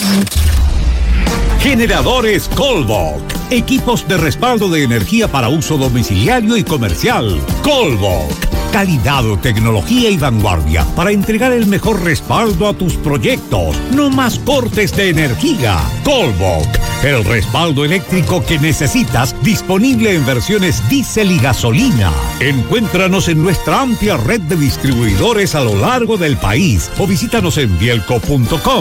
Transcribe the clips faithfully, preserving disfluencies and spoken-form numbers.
Generadores Colbok. Equipos de respaldo de energía para uso domiciliario y comercial. Colbok. Calidad, tecnología y vanguardia para entregar el mejor respaldo a tus proyectos. No más cortes de energía. Colbok. El respaldo eléctrico que necesitas, disponible en versiones diésel y gasolina. Encuéntranos en nuestra amplia red de distribuidores a lo largo del país o visítanos en bielco punto com.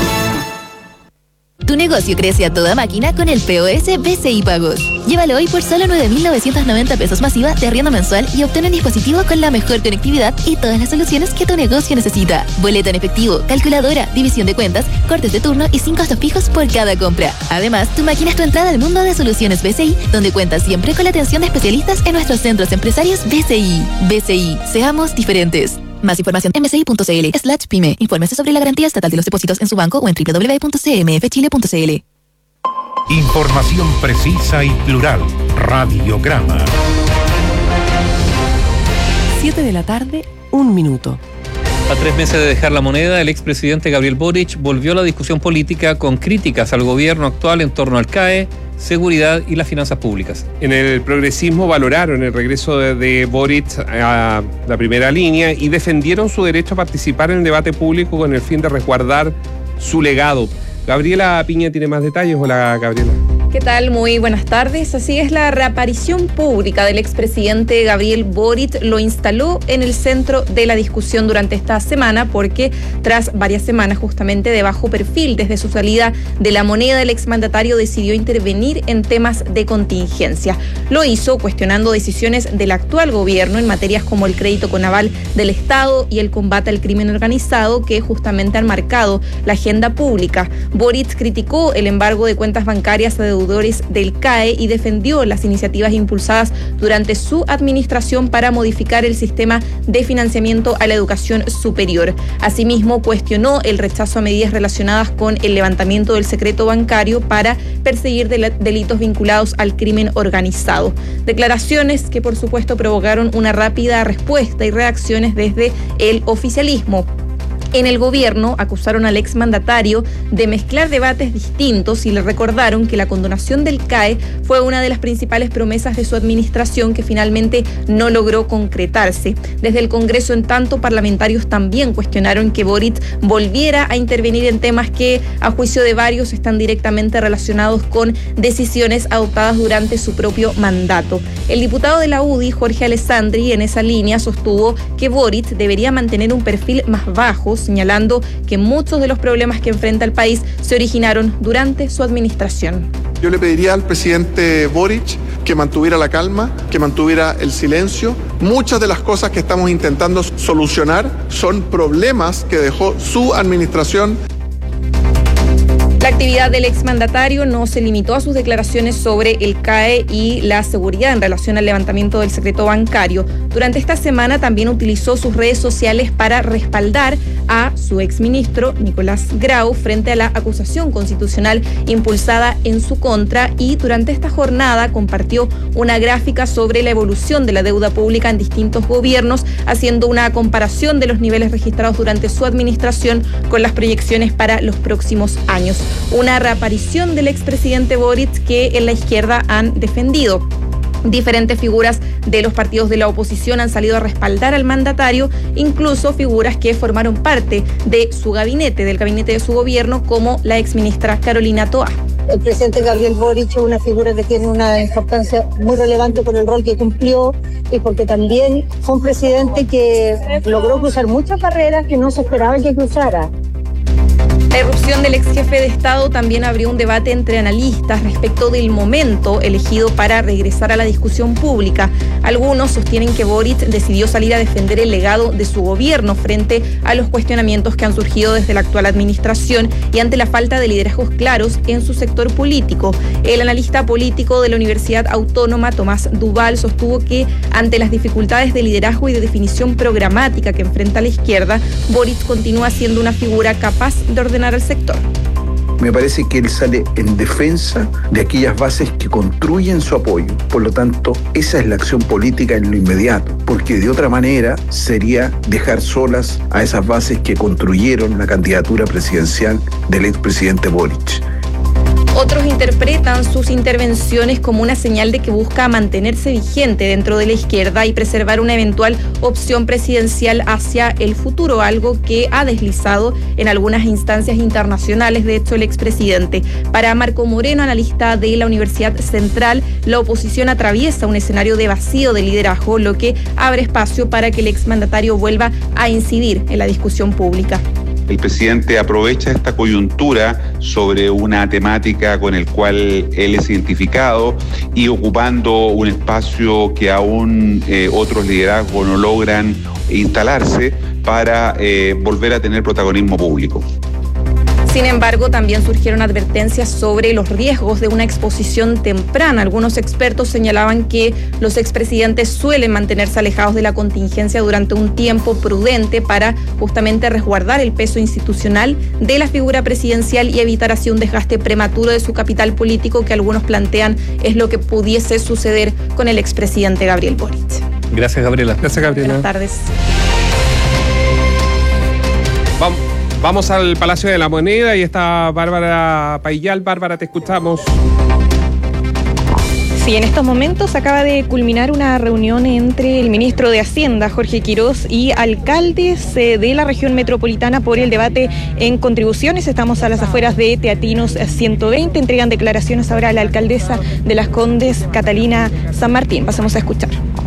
Tu negocio crece a toda máquina con el P O S B C I Pagos. Llévalo hoy por solo nueve mil novecientos noventa pesos masiva de arriendo mensual y obtén un dispositivo con la mejor conectividad y todas las soluciones que tu negocio necesita. Boleto en efectivo, calculadora, división de cuentas, cortes de turno y sin costos fijos por cada compra. Además, tu máquina es tu entrada al mundo de soluciones B C I, donde cuentas siempre con la atención de especialistas en nuestros centros empresarios B C I. B C I, seamos diferentes. Más información en bci.cl slash pyme. Infórmese sobre la garantía estatal de los depósitos en su banco o en doble u doble u doble u punto c m f chile punto c l. Información precisa y plural. Radiograma. siete de la tarde, un minuto. A tres meses de dejar la moneda, el expresidente Gabriel Boric volvió a la discusión política con críticas al gobierno actual en torno al C A E, seguridad y las finanzas públicas. En el progresismo valoraron el regreso de, de Boric a la primera línea y defendieron su derecho a participar en el debate público con el fin de resguardar su legado. Gabriela Piña tiene más detalles. Hola, Gabriela. ¿Qué tal? Muy buenas tardes. Así es, la reaparición pública del expresidente Gabriel Boric lo instaló en el centro de la discusión durante esta semana porque tras varias semanas justamente de bajo perfil desde su salida de la moneda, el exmandatario decidió intervenir en temas de contingencia. Lo hizo cuestionando decisiones del actual gobierno en materias como el crédito con aval del Estado y el combate al crimen organizado que justamente han marcado la agenda pública. Boric criticó el embargo de cuentas bancarias a deudores del C A E y defendió las iniciativas impulsadas durante su administración para modificar el sistema de financiamiento a la educación superior. Asimismo, cuestionó el rechazo a medidas relacionadas con el levantamiento del secreto bancario para perseguir del- delitos vinculados al crimen organizado. Declaraciones que, por supuesto, provocaron una rápida respuesta y reacciones desde el oficialismo. En el gobierno acusaron al exmandatario de mezclar debates distintos y le recordaron que la condonación del C A E fue una de las principales promesas de su administración que finalmente no logró concretarse. Desde el Congreso, en tanto, parlamentarios también cuestionaron que Boric volviera a intervenir en temas que, a juicio de varios, están directamente relacionados con decisiones adoptadas durante su propio mandato. El diputado de la U D I, Jorge Alessandri, en esa línea sostuvo que Boric debería mantener un perfil más bajo, señalando que muchos de los problemas que enfrenta el país se originaron durante su administración. Yo le pediría al presidente Boric que mantuviera la calma, que mantuviera el silencio. Muchas de las cosas que estamos intentando solucionar son problemas que dejó su administración. La actividad del exmandatario no se limitó a sus declaraciones sobre el C A E y la seguridad en relación al levantamiento del secreto bancario. Durante esta semana también utilizó sus redes sociales para respaldar a su exministro Nicolás Grau frente a la acusación constitucional impulsada en su contra y durante esta jornada compartió una gráfica sobre la evolución de la deuda pública en distintos gobiernos, haciendo una comparación de los niveles registrados durante su administración con las proyecciones para los próximos años. Una reaparición del expresidente Boric que en la izquierda han defendido. Diferentes figuras de los partidos de la oposición han salido a respaldar al mandatario, incluso figuras que formaron parte de su gabinete, del gabinete de su gobierno, como la exministra Carolina Toá. El presidente Gabriel Boric es una figura que tiene una importancia muy relevante por el rol que cumplió y porque también fue un presidente que logró cruzar muchas barreras que no se esperaba que cruzara. La irrupción del ex jefe de Estado también abrió un debate entre analistas respecto del momento elegido para regresar a la discusión pública. Algunos sostienen que Boric decidió salir a defender el legado de su gobierno frente a los cuestionamientos que han surgido desde la actual administración y ante la falta de liderazgos claros en su sector político. El analista político de la Universidad Autónoma, Tomás Duval, sostuvo que ante las dificultades de liderazgo y de definición programática que enfrenta la izquierda, Boric continúa siendo una figura capaz de ordenar al sector. Me parece que él sale en defensa de aquellas bases que construyen su apoyo. Por lo tanto, esa es la acción política en lo inmediato, porque de otra manera sería dejar solas a esas bases que construyeron la candidatura presidencial del expresidente Boric. Otros interpretan sus intervenciones como una señal de que busca mantenerse vigente dentro de la izquierda y preservar una eventual opción presidencial hacia el futuro, algo que ha deslizado en algunas instancias internacionales, de hecho, el expresidente. Para Marco Moreno, analista de la Universidad Central, la oposición atraviesa un escenario de vacío de liderazgo, lo que abre espacio para que el exmandatario vuelva a incidir en la discusión pública. El presidente aprovecha esta coyuntura sobre una temática con el cual él es identificado y ocupando un espacio que aún eh, otros liderazgos no logran instalarse para eh, volver a tener protagonismo público. Sin embargo, también surgieron advertencias sobre los riesgos de una exposición temprana. Algunos expertos señalaban que los expresidentes suelen mantenerse alejados de la contingencia durante un tiempo prudente para justamente resguardar el peso institucional de la figura presidencial y evitar así un desgaste prematuro de su capital político, que algunos plantean es lo que pudiese suceder con el expresidente Gabriel Boric. Gracias, Gabriela. Gracias, Gabriela. Buenas tardes. Vamos. Vamos al Palacio de la Moneda y está Bárbara Paillal. Bárbara, te escuchamos. Sí, en estos momentos acaba de culminar una reunión entre el ministro de Hacienda, Jorge Quirós, y alcaldes de la región metropolitana por el debate en contribuciones. Estamos a las afueras de Teatinos ciento veinte. Entregan declaraciones ahora a la alcaldesa de Las Condes, Catalina San Martín. Pasamos a escuchar.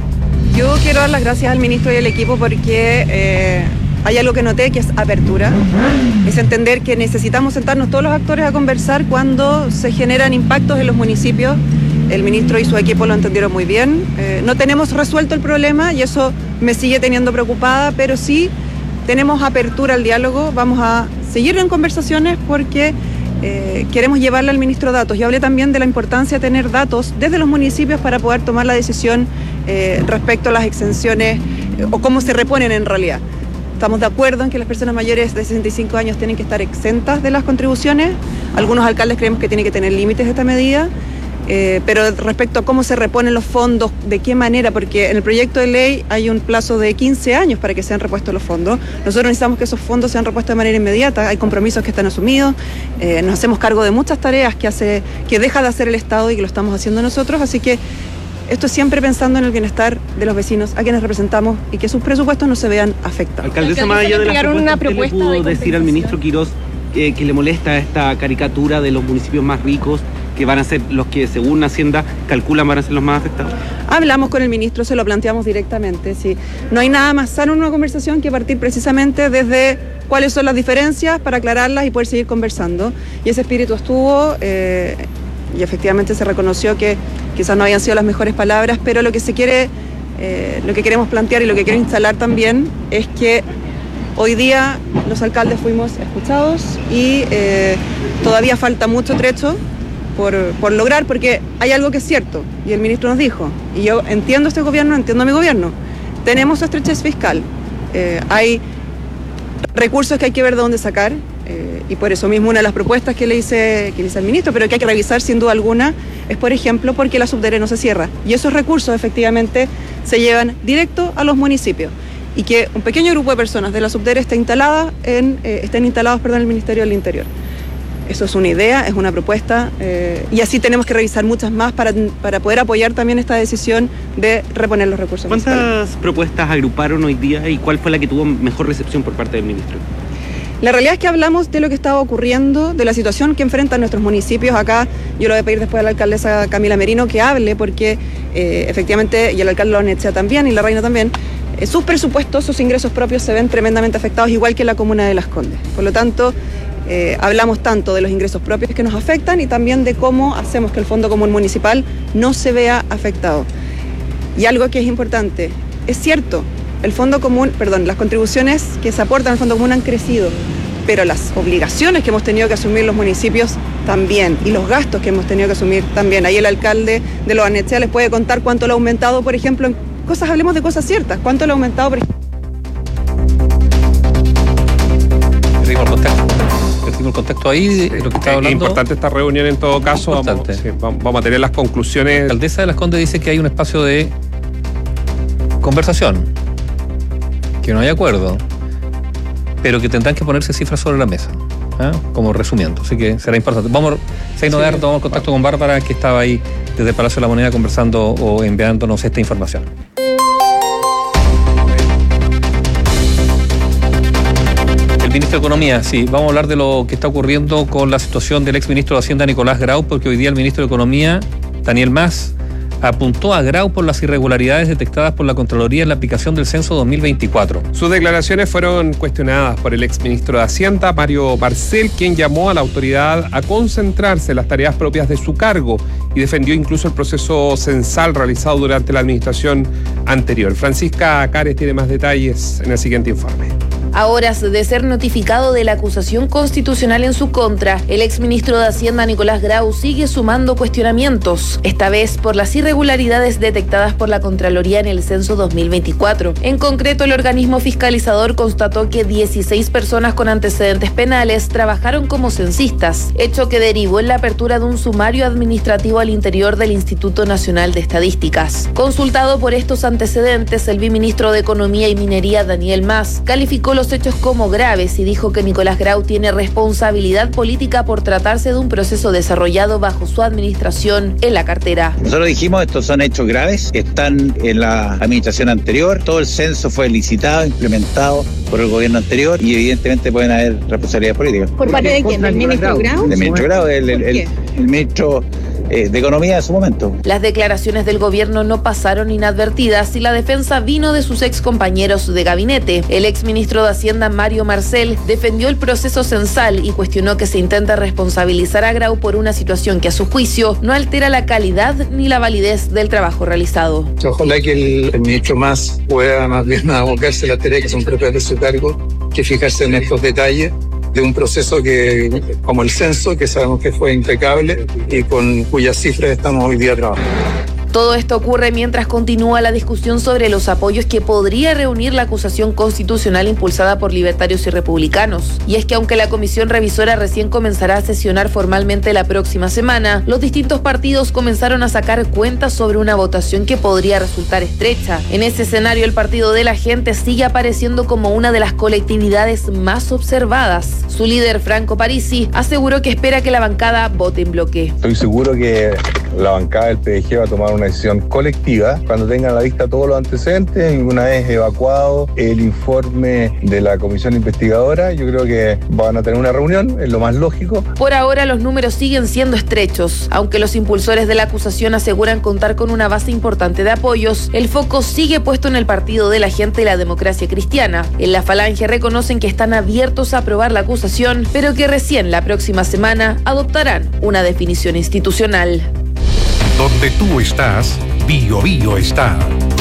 Yo quiero dar las gracias al ministro y al equipo porque... Eh... Hay algo que noté, que es apertura, es entender que necesitamos sentarnos todos los actores a conversar cuando se generan impactos en los municipios. El ministro y su equipo lo entendieron muy bien. Eh, no tenemos resuelto el problema y eso me sigue teniendo preocupada, pero sí tenemos apertura al diálogo. Vamos a seguir en conversaciones porque eh, queremos llevarle al ministro datos. Yo hablé también de la importancia de tener datos desde los municipios para poder tomar la decisión eh, respecto a las exenciones eh, o cómo se reponen en realidad. Estamos de acuerdo en que las personas mayores de sesenta y cinco años tienen que estar exentas de las contribuciones. Algunos alcaldes creemos que tiene que tener límites esta medida, eh, pero respecto a cómo se reponen los fondos, de qué manera, porque en el proyecto de ley hay un plazo de quince años para que sean repuestos los fondos. Nosotros necesitamos que esos fondos sean repuestos de manera inmediata. Hay compromisos que están asumidos, eh, nos hacemos cargo de muchas tareas que, hace, que deja de hacer el Estado y que lo estamos haciendo nosotros, así que esto es siempre pensando en el bienestar de los vecinos a quienes representamos y que sus presupuestos no se vean afectados. Alcaldesa, más allá de las propuestas, ¿qué le pudo decir al ministro Quirós eh, que le molesta esta caricatura de los municipios más ricos, que van a ser los que, según Hacienda, calculan van a ser los más afectados? Hablamos con el ministro, se lo planteamos directamente. ¿Sí? No hay nada más sano en una conversación que partir precisamente desde cuáles son las diferencias para aclararlas y poder seguir conversando. Y ese espíritu estuvo... Eh, y efectivamente se reconoció que quizás no habían sido las mejores palabras, pero lo que se quiere, eh, lo que queremos plantear y lo que quiero instalar también es que hoy día los alcaldes fuimos escuchados y eh, todavía falta mucho trecho por, por lograr, porque hay algo que es cierto, y el ministro nos dijo, y yo entiendo este gobierno, entiendo a mi gobierno, tenemos estrechez fiscal, eh, hay recursos que hay que ver de dónde sacar, Eh, y por eso mismo una de las propuestas que le hice, que le hice al ministro, pero que hay que revisar sin duda alguna, es por ejemplo porque la Subdere no se cierra y esos recursos efectivamente se llevan directo a los municipios y que un pequeño grupo de personas de la Subdere esté instalada en, eh, estén instalados perdón, en el Ministerio del Interior. Eso es una idea, es una propuesta eh, y así tenemos que revisar muchas más para, para poder apoyar también esta decisión de reponer los recursos. ¿Cuántas fiscales. propuestas agruparon hoy día y cuál fue la que tuvo mejor recepción por parte del ministro? La realidad es que hablamos de lo que estaba ocurriendo, de la situación que enfrentan nuestros municipios. Acá yo lo voy a pedir después a la alcaldesa Camila Merino que hable porque eh, efectivamente, y el alcalde Loanechea también y la reina también, eh, sus presupuestos, sus ingresos propios se ven tremendamente afectados, igual que la comuna de Las Condes. Por lo tanto, eh, hablamos tanto de los ingresos propios que nos afectan y también de cómo hacemos que el Fondo Común Municipal no se vea afectado. Y algo que es importante, es cierto, el Fondo Común, perdón, las contribuciones que se aportan al Fondo Común han crecido, pero las obligaciones que hemos tenido que asumir los municipios también, y los gastos que hemos tenido que asumir también. Ahí el alcalde de Loanechea les puede contar cuánto lo ha aumentado, por ejemplo, en cosas, hablemos de cosas ciertas, cuánto lo ha aumentado, por ejemplo. el contexto ahí de Sí, lo que estaba es hablando. importante esta reunión en todo caso. Vamos, Importante. sí, vamos- vamos a tener las conclusiones. La alcaldesa de Las Condes dice que hay un espacio de conversación, que no hay acuerdo, pero que tendrán que ponerse cifras sobre la mesa, ¿ah? Como resumiendo. Así que será importante. Vamos, si hay novedades, tomamos contacto con Bárbara, que estaba ahí desde el Palacio de la Moneda conversando o enviándonos esta información. El ministro de Economía, sí, vamos a hablar de lo que está ocurriendo con la situación del exministro de Hacienda, Nicolás Grau, porque hoy día el ministro de Economía, Daniel Mas, apuntó a Grau por las irregularidades detectadas por la Contraloría en la aplicación del censo dos mil veinticuatro. Sus declaraciones fueron cuestionadas por el exministro de Hacienda, Mario Marcel, quien llamó a la autoridad a concentrarse en las tareas propias de su cargo y defendió incluso el proceso censal realizado durante la administración anterior. Francisca Cares tiene más detalles en el siguiente informe. A horas de ser notificado de la acusación constitucional en su contra, el exministro de Hacienda Nicolás Grau sigue sumando cuestionamientos, esta vez por las irregularidades detectadas por la Contraloría en el censo dos mil veinticuatro. En concreto, el organismo fiscalizador constató que dieciséis personas con antecedentes penales trabajaron como censistas, hecho que derivó en la apertura de un sumario administrativo al interior del Instituto Nacional de Estadísticas. Consultado por estos antecedentes, el viceministro de Economía y Minería, Daniel Mas, calificó los hechos como graves y dijo que Nicolás Grau tiene responsabilidad política por tratarse de un proceso desarrollado bajo su administración en la cartera. Nosotros dijimos, estos son hechos graves, están en la administración anterior, todo el censo fue licitado, implementado por el gobierno anterior y evidentemente pueden haber responsabilidades políticas. ¿Por parte de quién? ¿Del ministro Grau? Del ministro Grau, el, el, el, el ministro eh, de Economía de su momento. Las declaraciones del gobierno no pasaron inadvertidas y la defensa vino de sus ex compañeros de gabinete. El exministro de Hacienda, Mario Marcel, defendió el proceso censal y cuestionó que se intenta responsabilizar a Grau por una situación que a su juicio no altera la calidad ni la validez del trabajo realizado. Ojalá que el, el ministro Mas pueda más bien abocarse a las tareas que son propias de su cargo, que fijarse en estos detalles de un proceso que, como el censo, que sabemos que fue impecable y con cuyas cifras estamos hoy día trabajando. Todo esto ocurre mientras continúa la discusión sobre los apoyos que podría reunir la acusación constitucional impulsada por libertarios y republicanos. Y es que aunque la comisión revisora recién comenzará a sesionar formalmente la próxima semana, los distintos partidos comenzaron a sacar cuentas sobre una votación que podría resultar estrecha. En ese escenario, el Partido de la Gente sigue apareciendo como una de las colectividades más observadas. Su líder, Franco Parisi, aseguró que espera que la bancada vote en bloque. Estoy seguro que la bancada del P D G va a tomar una decisión colectiva cuando tengan a la vista todos los antecedentes y una vez evacuado el informe de la comisión investigadora, yo creo que van a tener una reunión, es lo más lógico. Por ahora los números siguen siendo estrechos. Aunque los impulsores de la acusación aseguran contar con una base importante de apoyos, el foco sigue puesto en el Partido de la Gente y la Democracia Cristiana. En la Falange reconocen que están abiertos a aprobar la acusación, pero que recién la próxima semana adoptarán una definición institucional. Donde tú estás, Bio Bio está.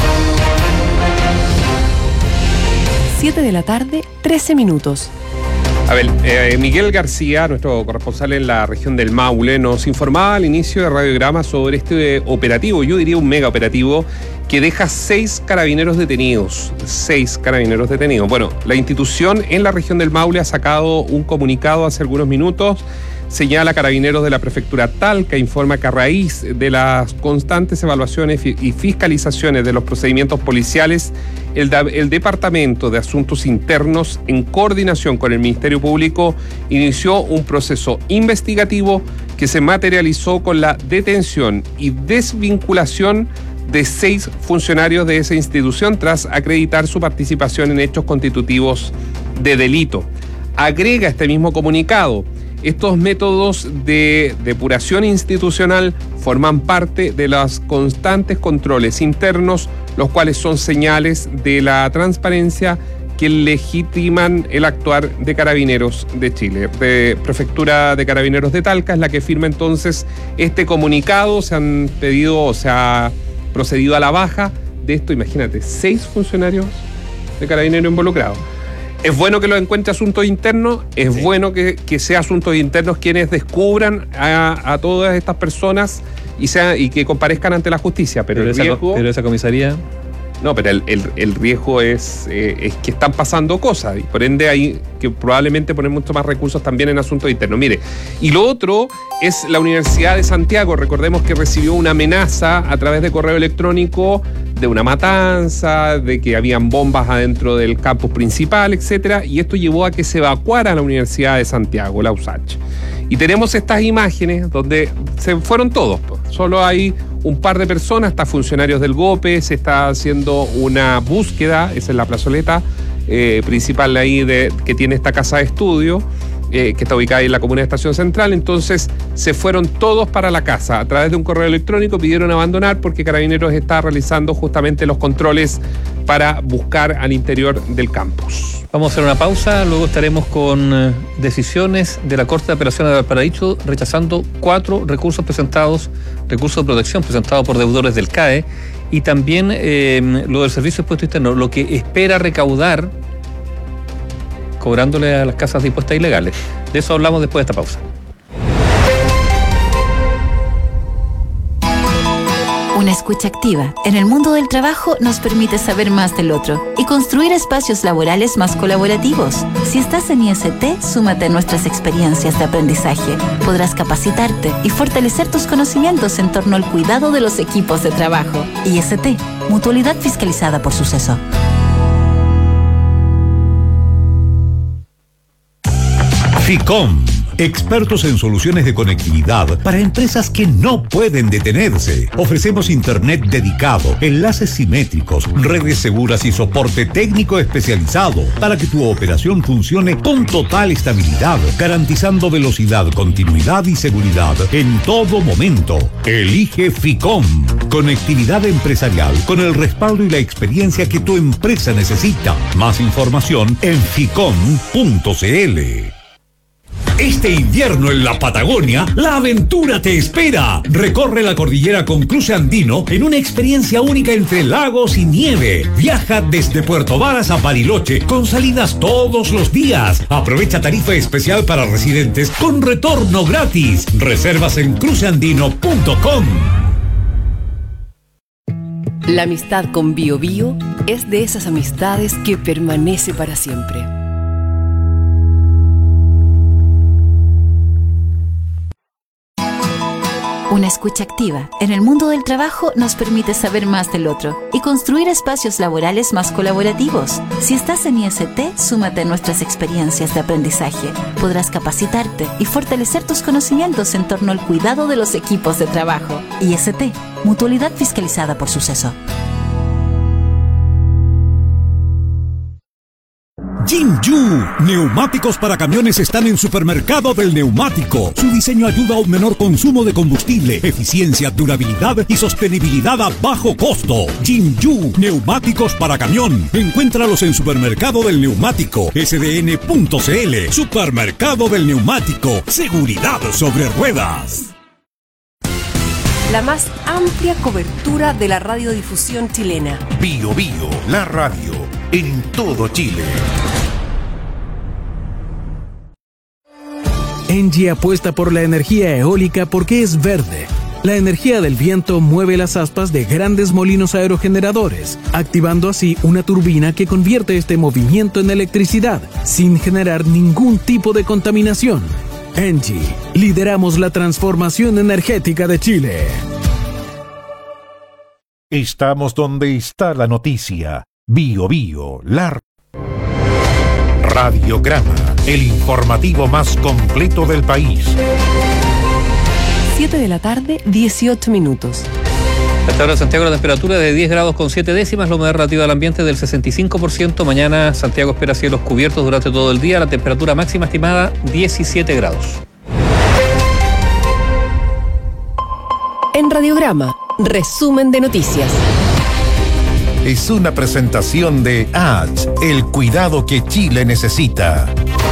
siete de la tarde, trece minutos. A ver, eh, Miguel García, nuestro corresponsal en la región del Maule, nos informaba al inicio de Radiograma sobre este operativo, yo diría un mega operativo, que deja seis carabineros detenidos. Seis carabineros detenidos. Bueno, la institución en la región del Maule ha sacado un comunicado hace algunos minutos. Señala a Carabineros de la Prefectura Talca, informa que a raíz de las constantes evaluaciones y fiscalizaciones de los procedimientos policiales, el, el Departamento de Asuntos Internos, en coordinación con el Ministerio Público, inició un proceso investigativo que se materializó con la detención y desvinculación de seis funcionarios de esa institución tras acreditar su participación en hechos constitutivos de delito. Agrega este mismo comunicado: estos métodos de depuración institucional forman parte de los constantes controles internos, los cuales son señales de la transparencia que legitiman el actuar de Carabineros de Chile. De Prefectura de Carabineros de Talca es la que firma entonces este comunicado. Se han pedido, o se ha procedido a la baja de esto, imagínate, seis funcionarios de Carabineros involucrados. Es bueno que lo encuentre asuntos internos, es sí. bueno que, que sea asuntos internos quienes descubran a, a todas estas personas y, sea, y que comparezcan ante la justicia, pero, pero, el esa, riesgo, pero esa comisaría... No, pero el, el, el riesgo es, eh, es que están pasando cosas y por ende hay que probablemente poner mucho más recursos también en asuntos internos. Mire, y lo otro es la Universidad de Santiago. Recordemos que recibió una amenaza a través de correo electrónico de una matanza, de que habían bombas adentro del campus principal, etcétera, y esto llevó a que se evacuara la Universidad de Santiago, la U S A C H. Y tenemos estas imágenes donde se fueron todos, pues. Solo hay un par de personas, hasta funcionarios del GOPE, se está haciendo una búsqueda, esa es la plazoleta eh, principal ahí de, que tiene esta casa de estudio, eh, que está ubicada ahí en la comuna de Estación Central. Entonces se fueron todos para la casa. A través de un correo electrónico pidieron abandonar porque Carabineros está realizando justamente los controles para buscar al interior del campus. Vamos a hacer una pausa, luego estaremos con eh, decisiones de la Corte de Apelaciones de Valparaíso rechazando cuatro recursos presentados, recursos de protección presentados por deudores del C A E, y también eh, lo del Servicio de Impuesto Interno, lo que espera recaudar cobrándole a las casas de impuestos ilegales. De eso hablamos después de esta pausa. Una escucha activa en el mundo del trabajo nos permite saber más del otro y construir espacios laborales más colaborativos. Si estás en I S T, súmate a nuestras experiencias de aprendizaje. Podrás capacitarte y fortalecer tus conocimientos en torno al cuidado de los equipos de trabajo. I S T, mutualidad fiscalizada por Suceso. Ficom, expertos en soluciones de conectividad para empresas que no pueden detenerse. Ofrecemos internet dedicado, enlaces simétricos, redes seguras y soporte técnico especializado para que tu operación funcione con total estabilidad, garantizando velocidad, continuidad y seguridad en todo momento. Elige Ficom, conectividad empresarial con el respaldo y la experiencia que tu empresa necesita. Más información en ficom punto cl. Este invierno en la Patagonia, la aventura te espera. Recorre la cordillera con cruce andino en una experiencia única entre lagos y nieve. Viaja desde Puerto Varas a Bariloche con salidas todos los días. Aprovecha tarifa especial para residentes con retorno gratis. Reservas en cruce andino punto com. La amistad con Bio Bio es de esas amistades que permanece para siempre. Una escucha activa en el mundo del trabajo nos permite saber más del otro y construir espacios laborales más colaborativos. Si estás en I S T, súmate a nuestras experiencias de aprendizaje. Podrás capacitarte y fortalecer tus conocimientos en torno al cuidado de los equipos de trabajo. I S T, mutualidad fiscalizada por Suceso. Jinju, neumáticos para camiones están en Supermercado del Neumático. Su diseño ayuda a un menor consumo de combustible, eficiencia, durabilidad y sostenibilidad a bajo costo. Jinju, neumáticos para camión. Encuéntralos en Supermercado del Neumático, S D N punto C L. Supermercado del Neumático, seguridad sobre ruedas. La más amplia cobertura de la radiodifusión chilena. Bio Bio, la radio en todo Chile. Engie apuesta por la energía eólica porque es verde. La energía del viento mueve las aspas de grandes molinos aerogeneradores, activando así una turbina que convierte este movimiento en electricidad, sin generar ningún tipo de contaminación. Engie, lideramos la transformación energética de Chile. Estamos donde está la noticia. Bio Bio, la Radiograma, el informativo más completo del país. siete de la tarde, dieciocho minutos. Hasta ahora Santiago la temperatura de diez grados con siete décimas, la humedad relativa del ambiente del sesenta y cinco por ciento. Mañana Santiago espera cielos cubiertos durante todo el día, la temperatura máxima estimada diecisiete grados. En Radiograma, resumen de noticias. Es una presentación de A H, el cuidado que Chile necesita.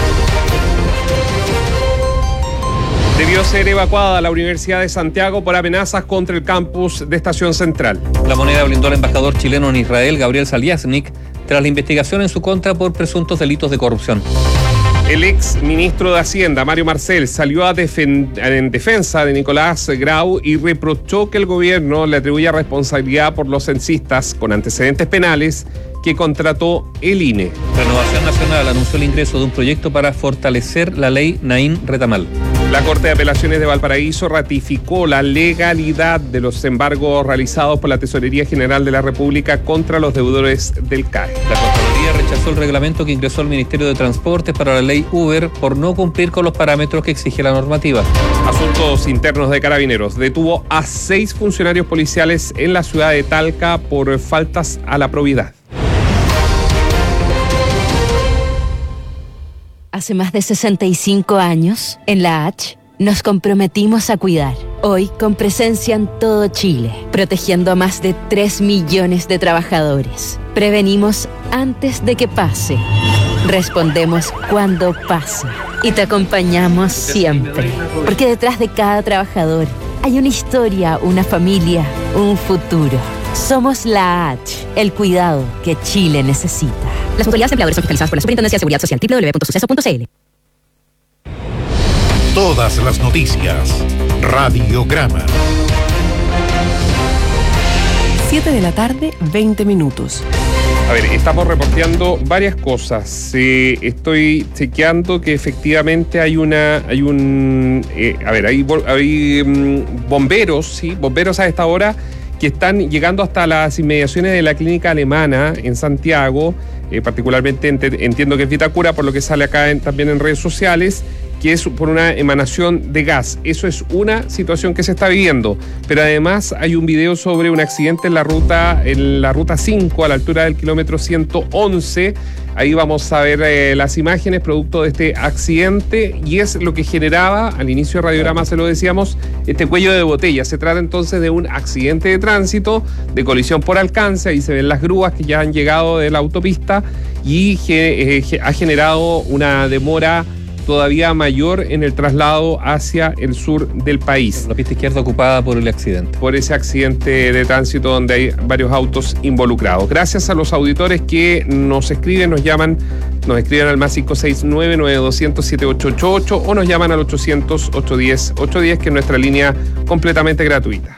Debió ser evacuada la Universidad de Santiago por amenazas contra el campus de Estación Central. La Moneda blindó al embajador chileno en Israel, Gabriel Saliasnik, tras la investigación en su contra por presuntos delitos de corrupción. El ex ministro de Hacienda, Mario Marcel, salió a defen- en defensa de Nicolás Grau y reprochó que el gobierno le atribuya responsabilidad por los censistas con antecedentes penales que contrató el I N E. Renovación Nacional anunció el ingreso de un proyecto para fortalecer la ley Naín Retamal. La Corte de Apelaciones de Valparaíso ratificó la legalidad de los embargos realizados por la Tesorería General de la República contra los deudores del C A E. La Contraloría rechazó el reglamento que ingresó al Ministerio de Transportes para la ley Uber por no cumplir con los parámetros que exige la normativa. Asuntos Internos de Carabineros detuvo a seis funcionarios policiales en la ciudad de Talca por faltas a la probidad. Hace más de sesenta y cinco años, en la H, nos comprometimos a cuidar. Hoy, con presencia en todo Chile, protegiendo a más de tres millones de trabajadores. Prevenimos antes de que pase. Respondemos cuando pasa. Y te acompañamos siempre. Porque detrás de cada trabajador hay una historia, una familia, un futuro. Somos la H, el cuidado que Chile necesita. Las autoridades empleadoras son fiscalizadas por la Superintendencia de Seguridad Social. doble u doble u doble u punto suceso punto c l. Todas las noticias. Radiograma. siete de la tarde, veinte minutos. A ver, estamos reporteando varias cosas. Eh, estoy chequeando que efectivamente hay una, hay un, eh, a ver, hay, hay um, bomberos, sí, bomberos a esta hora que están llegando hasta las inmediaciones de la clínica alemana en Santiago, eh, particularmente ent- entiendo que es Vitacura, por lo que sale acá en, también en redes sociales, que es por una emanación de gas. Eso es una situación que se está viviendo, pero además hay un video sobre un accidente en la ruta, en la ruta cinco, a la altura del kilómetro ciento once. Ahí vamos a ver eh, las imágenes producto de este accidente, y es lo que generaba, al inicio de Radiograma se lo decíamos, este cuello de botella. Se trata entonces de un accidente de tránsito, de colisión por alcance. Ahí se ven las grúas que ya han llegado de la autopista y ge- eh, ha generado una demora todavía mayor en el traslado hacia el sur del país. La pista izquierda ocupada por el accidente. Por ese accidente de tránsito donde hay varios autos involucrados. Gracias a los auditores que nos escriben, nos llaman, nos escriben al más cinco seis nueve, nueve dos cero cero, siete ocho ocho ocho o nos llaman al ochocientos, ochocientos diez, ochocientos diez, que es nuestra línea completamente gratuita.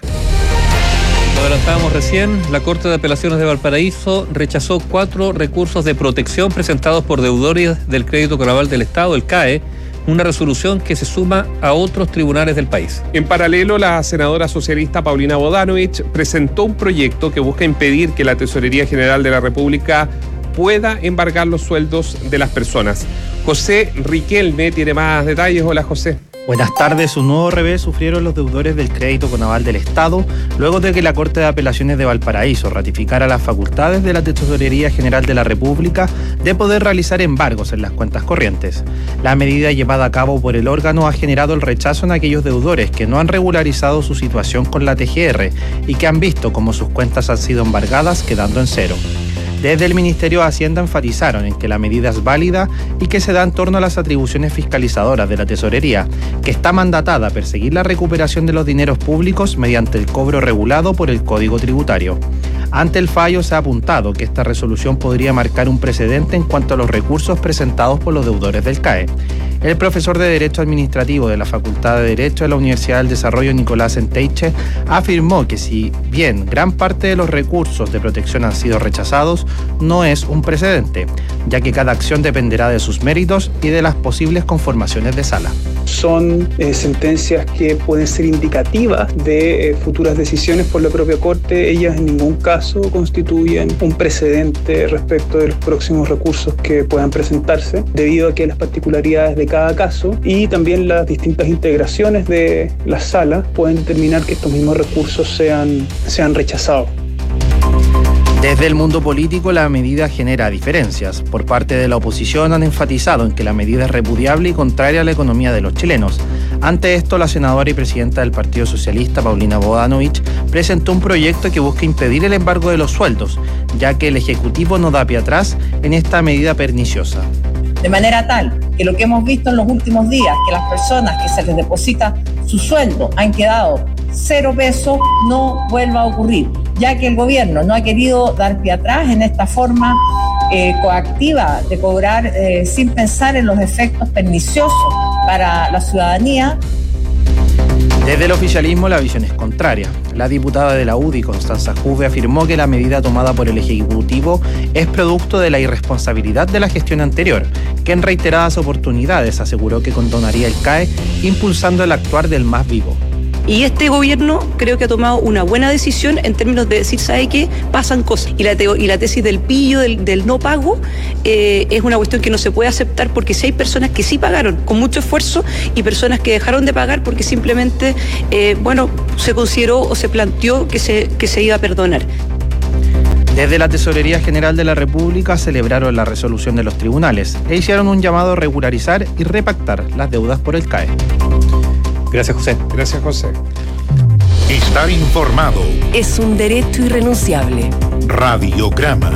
Lo adelantábamos recién, la Corte de Apelaciones de Valparaíso rechazó cuatro recursos de protección presentados por deudores del Crédito Conaval del Estado, el C A E, una resolución que se suma a otros tribunales del país. En paralelo, la senadora socialista Paulina Bodanovich presentó un proyecto que busca impedir que la Tesorería General de la República pueda embargar los sueldos de las personas. José Riquelme tiene más detalles. Hola, José. Buenas tardes. Un nuevo revés sufrieron los deudores del Crédito Conaval del Estado luego de que la Corte de Apelaciones de Valparaíso ratificara las facultades de la Tesorería General de la República de poder realizar embargos en las cuentas corrientes. La medida llevada a cabo por el órgano ha generado el rechazo en aquellos deudores que no han regularizado su situación con la T G R y que han visto cómo sus cuentas han sido embargadas, quedando en cero. Desde el Ministerio de Hacienda enfatizaron en que la medida es válida y que se da en torno a las atribuciones fiscalizadoras de la Tesorería, que está mandatada a perseguir la recuperación de los dineros públicos mediante el cobro regulado por el Código Tributario. Ante el fallo se ha apuntado que esta resolución podría marcar un precedente en cuanto a los recursos presentados por los deudores del C A E. El profesor de Derecho Administrativo de la Facultad de Derecho de la Universidad del Desarrollo, Nicolás Enteiche, afirmó que si bien gran parte de los recursos de protección han sido rechazados, no es un precedente, ya que cada acción dependerá de sus méritos y de las posibles conformaciones de sala. Son eh, sentencias que pueden ser indicativas de eh, futuras decisiones por la propia Corte. Ellas en ningún caso constituyen un precedente respecto de los próximos recursos que puedan presentarse, debido a que las particularidades de cada caso y también las distintas integraciones de la sala pueden determinar que estos mismos recursos sean, sean rechazados. Desde el mundo político, la medida genera diferencias. Por parte de la oposición han enfatizado en que la medida es repudiable y contraria a la economía de los chilenos. Ante esto, la senadora y presidenta del Partido Socialista, Paulina Bodanovich, presentó un proyecto que busca impedir el embargo de los sueldos, ya que el Ejecutivo no da pie atrás en esta medida perniciosa. De manera tal que lo que hemos visto en los últimos días, que las personas que se les deposita su sueldo han quedado cero pesos, no vuelva a ocurrir, ya que el gobierno no ha querido dar pie atrás en esta forma eh, coactiva de cobrar eh, sin pensar en los efectos perniciosos para la ciudadanía. Desde el oficialismo la visión es contraria. La diputada de la U D I, Constanza Juve, afirmó que la medida tomada por el Ejecutivo es producto de la irresponsabilidad de la gestión anterior, que en reiteradas oportunidades aseguró que condonaría el C A E, impulsando el actuar del más vivo. Y este gobierno creo que ha tomado una buena decisión en términos de decir, ¿sabe qué? Pasan cosas. Y la, teo, y la tesis del pillo, del, del no pago, eh, es una cuestión que no se puede aceptar porque si hay personas que sí pagaron con mucho esfuerzo y personas que dejaron de pagar porque simplemente, eh, bueno, se consideró o se planteó que se, que se iba a perdonar. Desde la Tesorería General de la República celebraron la resolución de los tribunales e hicieron un llamado a regularizar y repactar las deudas por el C A E. Gracias, José. Gracias, José. Estar informado es un derecho irrenunciable. Radiograma.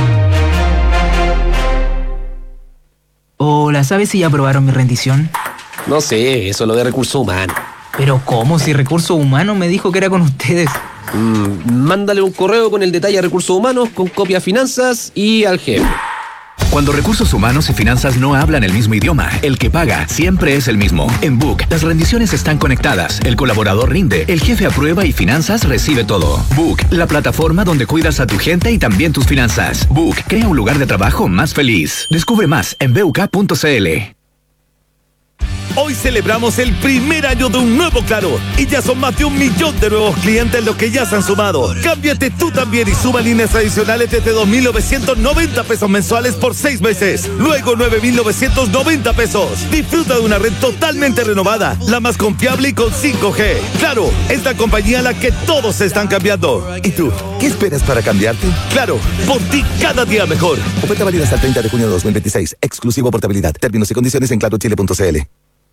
Hola, ¿sabes si ya aprobaron mi rendición? No sé, eso es lo de recursos humanos. ¿Pero cómo? Si Recursos Humanos me dijo que era con ustedes. Mm, mándale un correo con el detalle a Recursos Humanos, con copia a Finanzas y al jefe. Cuando Recursos Humanos y Finanzas no hablan el mismo idioma, el que paga siempre es el mismo. En Book, las rendiciones están conectadas, el colaborador rinde, el jefe aprueba y Finanzas recibe todo. Book, la plataforma donde cuidas a tu gente y también tus finanzas. Book, crea un lugar de trabajo más feliz. Descubre más en b u k punto c l. Hoy celebramos el primer año de un nuevo Claro y ya son más de un millón de nuevos clientes los que ya se han sumado. Cámbiate tú también y suma líneas adicionales desde dos mil novecientos noventa pesos mensuales por seis meses. Luego nueve mil novecientos noventa pesos. Disfruta de una red totalmente renovada, la más confiable y con cinco G. Claro, es la compañía a la que todos se están cambiando. ¿Y tú? ¿Qué esperas para cambiarte? Claro, por ti cada día mejor. Oferta válida hasta el treinta de junio de dos mil veintiséis. Exclusivo portabilidad. Términos y condiciones en claro chile punto c l.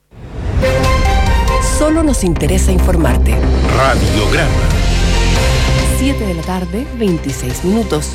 Solo nos interesa informarte. Radiograma. siete de la tarde, veintiséis minutos.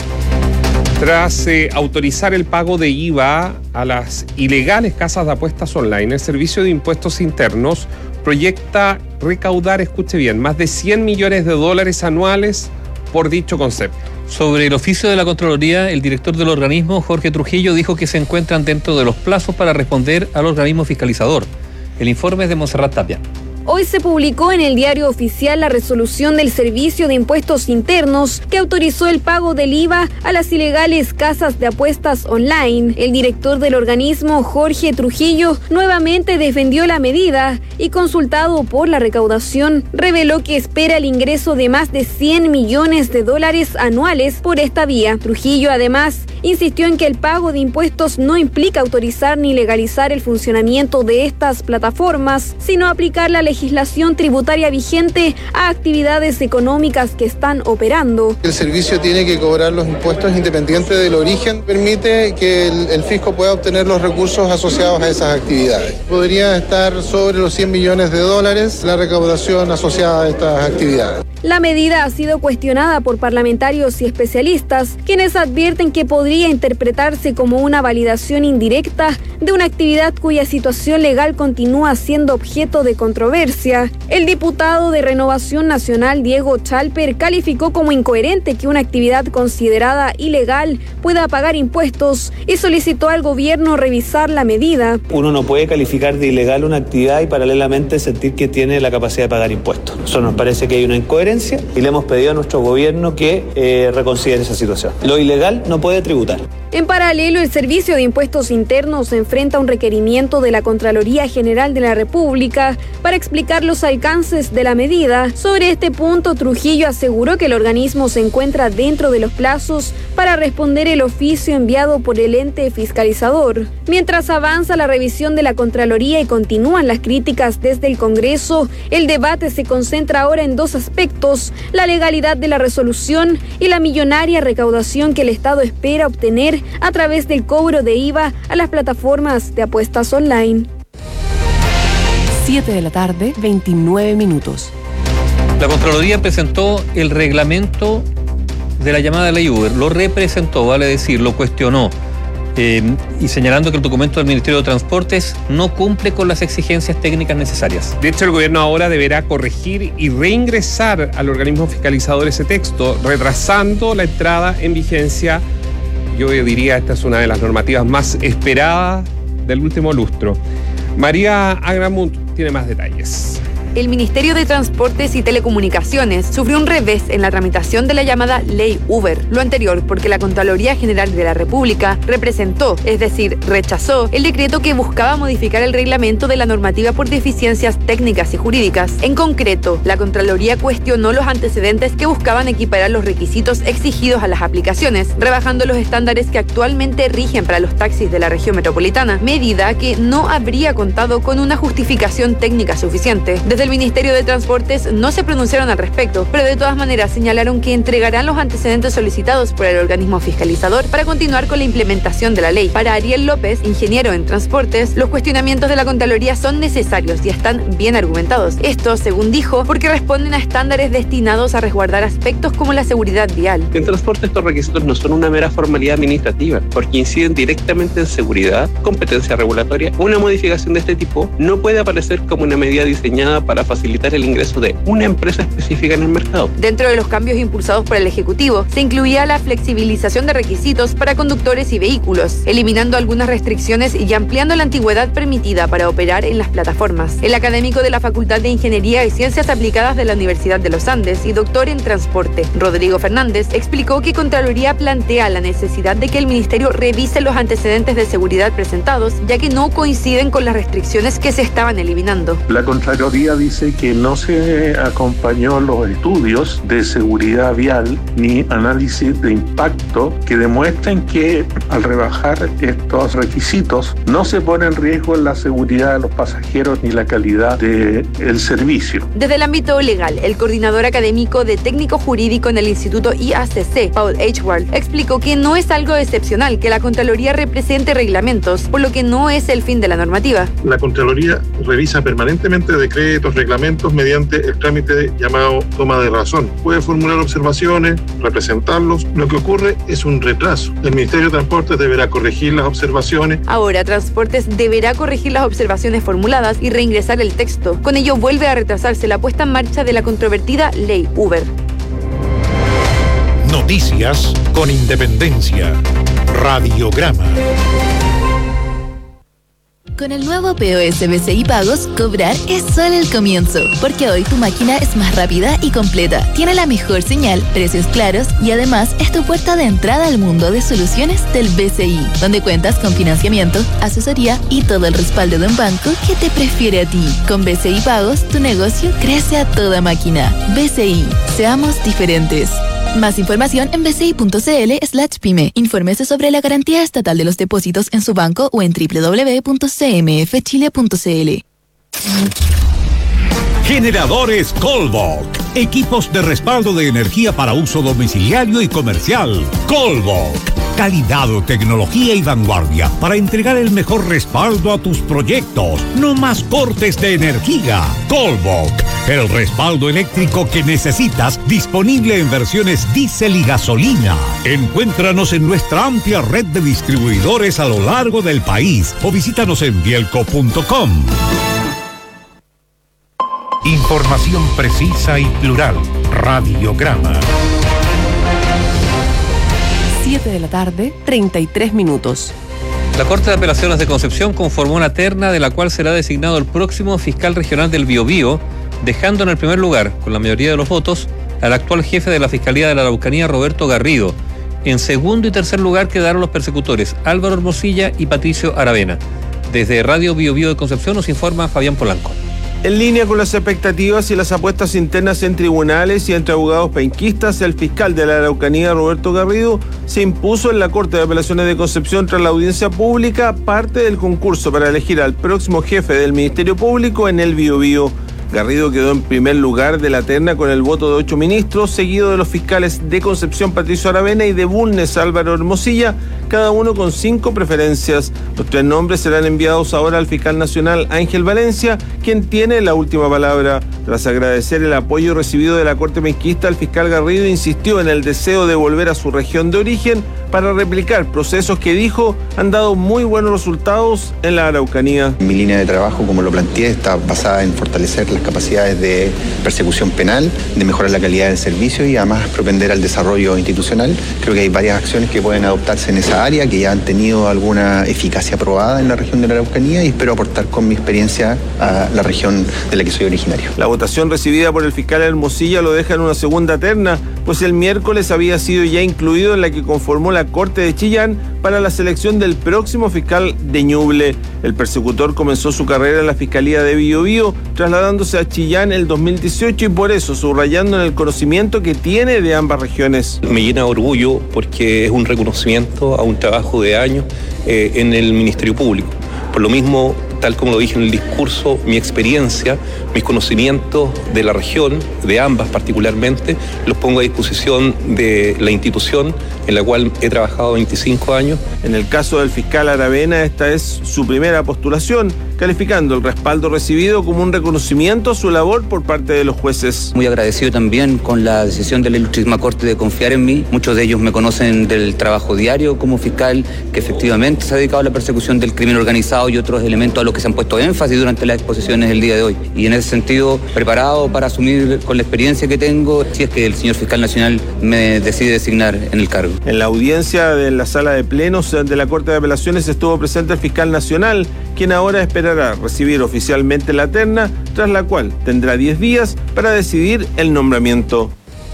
Tras eh, autorizar el pago de I V A a las ilegales casas de apuestas online, el Servicio de Impuestos Internos proyecta recaudar, escuche bien, más de cien millones de dólares anuales por dicho concepto. Sobre el oficio de la Contraloría, el director del organismo, Jorge Trujillo, dijo que se encuentran dentro de los plazos para responder al organismo fiscalizador. El informe es de Monserrat Tapia. Hoy se publicó en el Diario Oficial la resolución del Servicio de Impuestos Internos que autorizó el pago del I V A a las ilegales casas de apuestas online. El director del organismo, Jorge Trujillo, nuevamente defendió la medida y, consultado por la recaudación, reveló que espera el ingreso de más de cien millones de dólares anuales por esta vía. Trujillo, además, insistió en que el pago de impuestos no implica autorizar ni legalizar el funcionamiento de estas plataformas, sino aplicar la legislación legislación tributaria vigente a actividades económicas que están operando. El servicio tiene que cobrar los impuestos independiente del origen, permite que el, el fisco pueda obtener los recursos asociados a esas actividades. Podría estar sobre los cien millones de dólares la recaudación asociada a estas actividades. La medida ha sido cuestionada por parlamentarios y especialistas, quienes advierten que podría interpretarse como una validación indirecta de una actividad cuya situación legal continúa siendo objeto de controversia. El diputado de Renovación Nacional, Diego Chalper, calificó como incoherente que una actividad considerada ilegal pueda pagar impuestos y solicitó al gobierno revisar la medida. Uno no puede calificar de ilegal una actividad y paralelamente sentir que tiene la capacidad de pagar impuestos. Eso nos parece que hay una incoherencia y le hemos pedido a nuestro gobierno que eh, reconsidere esa situación. Lo ilegal no puede tributar. En paralelo, el Servicio de Impuestos Internos enfrenta un requerimiento de la Contraloría General de la República para explicar los alcances de la medida. Sobre este punto, Trujillo aseguró que el organismo se encuentra dentro de los plazos para responder el oficio enviado por el ente fiscalizador. Mientras avanza la revisión de la Contraloría y continúan las críticas desde el Congreso, el debate se concentra ahora en dos aspectos: la legalidad de la resolución y la millonaria recaudación que el Estado espera obtener a través del cobro de I V A a las plataformas de apuestas online. siete de la tarde, veintinueve minutos. La Contraloría presentó el reglamento de la llamada ley Uber. Lo representó, vale decir, lo cuestionó. Eh, y señalando que el documento del Ministerio de Transportes no cumple con las exigencias técnicas necesarias. De hecho, el gobierno ahora deberá corregir y reingresar al organismo fiscalizador ese texto, retrasando la entrada en vigencia yo diría esta es una de las normativas más esperadas del último lustro. María Agramunt tiene más detalles. El Ministerio de Transportes y Telecomunicaciones sufrió un revés en la tramitación de la llamada Ley Uber. Lo anterior porque la Contraloría General de la República representó, es decir, rechazó, el decreto que buscaba modificar el reglamento de la normativa por deficiencias técnicas y jurídicas. En concreto, la Contraloría cuestionó los antecedentes que buscaban equiparar los requisitos exigidos a las aplicaciones, rebajando los estándares que actualmente rigen para los taxis de la región metropolitana, medida que no habría contado con una justificación técnica suficiente. Desde el Ministerio de Transportes no se pronunciaron al respecto, pero de todas maneras señalaron que entregarán los antecedentes solicitados por el organismo fiscalizador para continuar con la implementación de la ley. Para Ariel López, ingeniero en transportes, los cuestionamientos de la Contraloría son necesarios y están bien argumentados. Esto, según dijo, porque responden a estándares destinados a resguardar aspectos como la seguridad vial. En transporte estos requisitos no son una mera formalidad administrativa, porque inciden directamente en seguridad, competencia regulatoria. Una modificación de este tipo no puede aparecer como una medida diseñada para facilitar el ingreso de una empresa específica en el mercado. Dentro de los cambios impulsados por el Ejecutivo, se incluía la flexibilización de requisitos para conductores y vehículos, eliminando algunas restricciones y ampliando la antigüedad permitida para operar en las plataformas. El académico de la Facultad de Ingeniería y Ciencias Aplicadas de la Universidad de los Andes y doctor en transporte, Rodrigo Fernández, explicó que Contraloría plantea la necesidad de que el Ministerio revise los antecedentes de seguridad presentados, ya que no coinciden con las restricciones que se estaban eliminando. La Contraloría dice que no se acompañó los estudios de seguridad vial ni análisis de impacto que demuestren que al rebajar estos requisitos no se pone en riesgo la seguridad de los pasajeros ni la calidad del servicio. Desde el ámbito legal, el coordinador académico de técnico jurídico en el Instituto I A C C, Paul H. Ward, explicó que no es algo excepcional que la Contraloría represente reglamentos, por lo que no es el fin de la normativa. La Contraloría revisa permanentemente decretos, reglamentos mediante el trámite llamado toma de razón. Puede formular observaciones, representarlos. Lo que ocurre es un retraso. El Ministerio de Transportes deberá corregir las observaciones. Ahora, Transportes deberá corregir las observaciones formuladas y reingresar el texto. Con ello vuelve a retrasarse la puesta en marcha de la controvertida Ley Uber. Noticias con independencia. Radiograma. Con el nuevo P O S B C I Pagos, cobrar es solo el comienzo, porque hoy tu máquina es más rápida y completa, tiene la mejor señal, precios claros y además es tu puerta de entrada al mundo de soluciones del B C I, donde cuentas con financiamiento, asesoría y todo el respaldo de un banco que te prefiere a ti. Con B C I Pagos, tu negocio crece a toda máquina. B C I, seamos diferentes. Más información en bci.cl slash pyme. Infórmese sobre la garantía estatal de los depósitos en su banco o en doble u doble u doble u punto c m f chile punto c l. Generadores Colbach. Equipos de respaldo de energía para uso domiciliario y comercial. Colbach. Calidad, tecnología y vanguardia para entregar el mejor respaldo a tus proyectos. No más cortes de energía. Colbach. El respaldo eléctrico que necesitas, disponible en versiones diésel y gasolina. Encuéntranos en nuestra amplia red de distribuidores a lo largo del país o visítanos en bielco punto com. Información precisa y plural. Radiograma. siete de la tarde, treinta y tres minutos. La Corte de Apelaciones de Concepción conformó una terna de la cual será designado el próximo fiscal regional del Biobío, dejando en el primer lugar, con la mayoría de los votos, al actual jefe de la Fiscalía de la Araucanía, Roberto Garrido. En segundo y tercer lugar quedaron los persecutores Álvaro Hermosilla y Patricio Aravena. Desde Radio Biobío de Concepción nos informa Fabián Polanco. En línea con las expectativas y las apuestas internas en tribunales y entre abogados penquistas, el fiscal de la Araucanía, Roberto Garrido, se impuso en la Corte de Apelaciones de Concepción tras la audiencia pública, parte del concurso para elegir al próximo jefe del Ministerio Público en el Biobío. Garrido quedó en primer lugar de la terna con el voto de ocho ministros, seguido de los fiscales de Concepción, Patricio Aravena, y de Bulnes, Álvaro Hermosilla, cada uno con cinco preferencias. Los tres nombres serán enviados ahora al fiscal nacional Ángel Valencia, quien tiene la última palabra. Tras agradecer el apoyo recibido de la Corte penquista, el fiscal Garrido insistió en el deseo de volver a su región de origen para replicar procesos que, dijo, han dado muy buenos resultados en la Araucanía. Mi línea de trabajo, como lo planteé, está basada en fortalecer las capacidades de persecución penal, de mejorar la calidad del servicio y además propender al desarrollo institucional. Creo que hay varias acciones que pueden adoptarse en esa esta área, que ya han tenido alguna eficacia probada en la región de la Araucanía, y espero aportar con mi experiencia a la región de la que soy originario. La votación recibida por el fiscal Hermosilla lo deja en una segunda terna, pues el miércoles había sido ya incluido en la que conformó la Corte de Chillán para la selección del próximo fiscal de Ñuble. El persecutor comenzó su carrera en la Fiscalía de Biobío, trasladándose a Chillán el dos mil dieciocho y por eso subrayando en el conocimiento que tiene de ambas regiones. Me llena de orgullo porque es un reconocimiento a un trabajo de años eh, en el Ministerio Público. Por lo mismo, tal como lo dije en el discurso, mi experiencia, mis conocimientos de la región, de ambas particularmente, los pongo a disposición de la institución en la cual he trabajado veinticinco años. En el caso del fiscal Aravena, esta es su primera postulación, calificando el respaldo recibido como un reconocimiento a su labor por parte de los jueces. Muy agradecido también con la decisión de la Ilustrísima Corte de confiar en mí. Muchos de ellos me conocen del trabajo diario como fiscal, que efectivamente se ha dedicado a la persecución del crimen organizado y otros elementos a los que se han puesto énfasis durante las exposiciones del día de hoy. Y en ese sentido, preparado para asumir con la experiencia que tengo, si es que el señor fiscal nacional me decide designar en el cargo. En la audiencia de la sala de plenos de la Corte de Apelaciones estuvo presente el fiscal nacional, quien ahora esperará recibir oficialmente la terna, tras la cual tendrá diez días para decidir el nombramiento.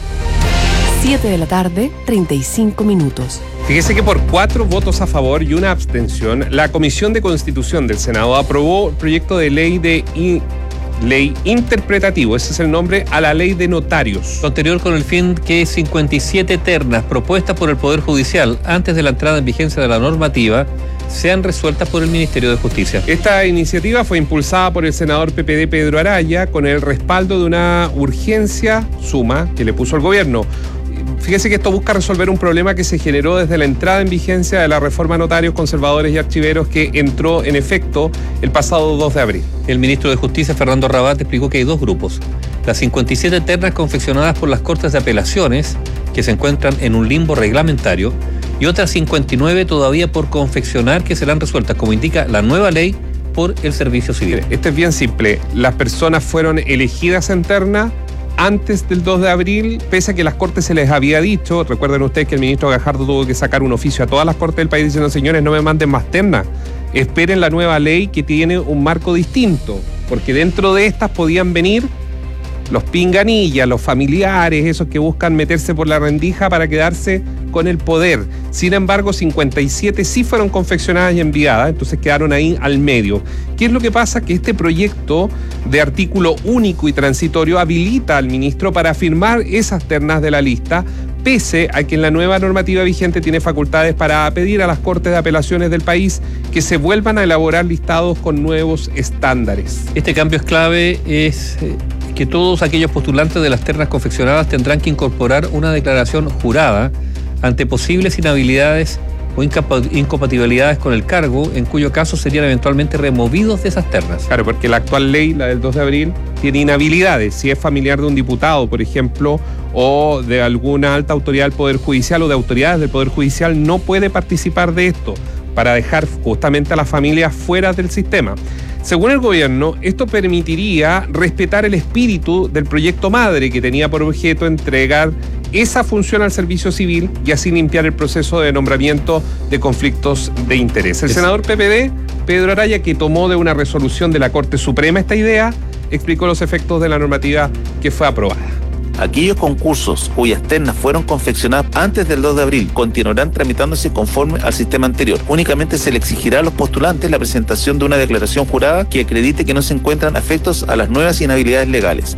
siete de la tarde, treinta y cinco minutos. Fíjese que por cuatro votos a favor y una abstención, la Comisión de Constitución del Senado aprobó el proyecto de ley de in, ley interpretativo, ese es el nombre, a la ley de notarios. Lo anterior con el fin que cincuenta y siete ternas propuestas por el Poder Judicial antes de la entrada en vigencia de la normativa sean resueltas por el Ministerio de Justicia. Esta iniciativa fue impulsada por el senador P P D Pedro Araya con el respaldo de una urgencia suma que le puso el gobierno. Fíjese que esto busca resolver un problema que se generó desde la entrada en vigencia de la reforma a notarios, conservadores y archiveros que entró en efecto el pasado dos de abril. El ministro de Justicia, Fernando Rabat, explicó que hay dos grupos. Las cincuenta y siete ternas confeccionadas por las Cortes de Apelaciones, que se encuentran en un limbo reglamentario, y otras cincuenta y nueve todavía por confeccionar que serán resueltas, como indica la nueva ley, por el Servicio Civil. Este es bien simple. Las personas fueron elegidas en terna antes del dos de abril, pese a que las Cortes se les había dicho, recuerden ustedes que el ministro Gajardo tuvo que sacar un oficio a todas las Cortes del país diciendo, señores, no me manden más ternas, esperen la nueva ley que tiene un marco distinto, porque dentro de estas podían venir los pinganillas, los familiares, esos que buscan meterse por la rendija para quedarse con el poder. Sin embargo, cincuenta y siete sí fueron confeccionadas y enviadas, entonces quedaron ahí al medio. ¿Qué es lo que pasa? Que este proyecto de artículo único y transitorio habilita al ministro para firmar esas ternas de la lista, pese a que en la nueva normativa vigente tiene facultades para pedir a las Cortes de Apelaciones del país que se vuelvan a elaborar listados con nuevos estándares. Este cambio es clave, es que todos aquellos postulantes de las ternas confeccionadas tendrán que incorporar una declaración jurada ante posibles inhabilidades o incompatibilidades con el cargo, en cuyo caso serían eventualmente removidos de esas ternas. Claro, porque la actual ley, la del dos de abril, tiene inhabilidades. Si es familiar de un diputado, por ejemplo, o de alguna alta autoridad del Poder Judicial o de autoridades del Poder Judicial, no puede participar de esto para dejar justamente a las familias fuera del sistema. Según el gobierno, esto permitiría respetar el espíritu del proyecto madre, que tenía por objeto entregar esa función al servicio civil y así limpiar el proceso de nombramiento de conflictos de interés. El senador P P D, Pedro Araya, que tomó de una resolución de la Corte Suprema esta idea, explicó los efectos de la normativa que fue aprobada. Aquellos concursos cuyas ternas fueron confeccionadas antes del dos de abril continuarán tramitándose conforme al sistema anterior. Únicamente se le exigirá a los postulantes la presentación de una declaración jurada que acredite que no se encuentran afectos a las nuevas inhabilidades legales.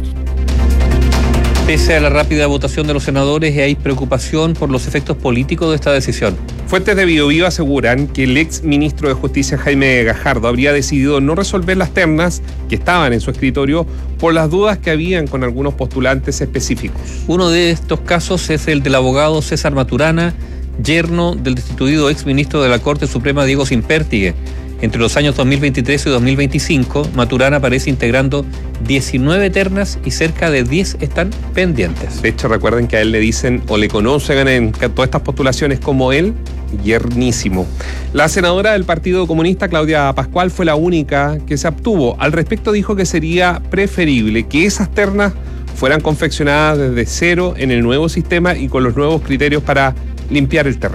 Pese a la rápida votación de los senadores, hay preocupación por los efectos políticos de esta decisión. Fuentes de Biobío aseguran que el ex ministro de Justicia, Jaime Gajardo, habría decidido no resolver las ternas que estaban en su escritorio por las dudas que habían con algunos postulantes específicos. Uno de estos casos es el del abogado César Maturana, yerno del destituido ex ministro de la Corte Suprema, Diego Simpertigue. Entre los años dos mil veintitrés y dos mil veinticinco, Maturana aparece integrando diecinueve ternas y cerca de diez están pendientes. De hecho, recuerden que a él le dicen o le conocen en todas estas postulaciones como él, yernísimo. La senadora del Partido Comunista, Claudia Pascual, fue la única que se abstuvo. Al respecto dijo que sería preferible que esas ternas fueran confeccionadas desde cero en el nuevo sistema y con los nuevos criterios para limpiar el terreno.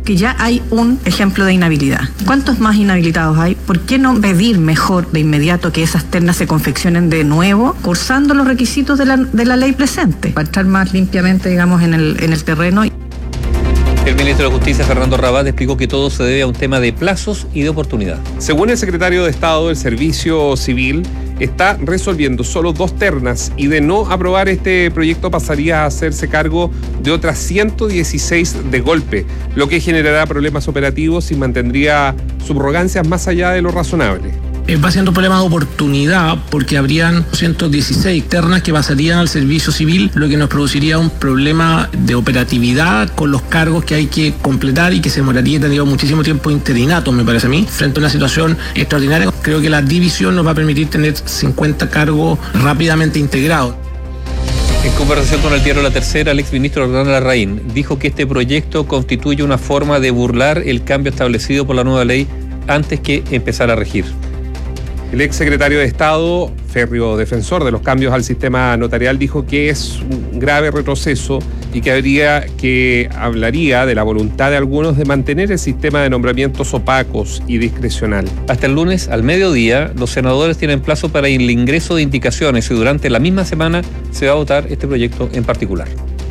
que ya hay un ejemplo de inhabilidad. ¿Cuántos más inhabilitados hay? ¿Por qué no pedir mejor de inmediato que esas ternas se confeccionen de nuevo, cursando los requisitos de la, de la ley presente, para estar más limpiamente, digamos, en el, en el terreno? El ministro de Justicia, Fernando Rabat, explicó que todo se debe a un tema de plazos y de oportunidad. Según el secretario de Estado, el Servicio Civil está resolviendo solo dos ternas y de no aprobar este proyecto pasaría a hacerse cargo de otras ciento dieciséis de golpe, lo que generará problemas operativos y mantendría subrogancias más allá de lo razonable. Va siendo un problema de oportunidad porque habrían ciento dieciséis ternas que pasarían al servicio civil, lo que nos produciría un problema de operatividad con los cargos que hay que completar y que se demoraría y tendría muchísimo tiempo interinato, me parece a mí, frente a una situación extraordinaria. Creo que la división nos va a permitir tener cincuenta cargos rápidamente integrados. En conversación con el diario La Tercera, el exministro Hernán Larraín dijo que este proyecto constituye una forma de burlar el cambio establecido por la nueva ley antes que empezara a regir. El exsecretario de Estado, férreo defensor de los cambios al sistema notarial, dijo que es un grave retroceso y que habría que hablaría de la voluntad de algunos de mantener el sistema de nombramientos opacos y discrecional. Hasta el lunes al mediodía, los senadores tienen plazo para el ingreso de indicaciones y durante la misma semana se va a votar este proyecto en particular.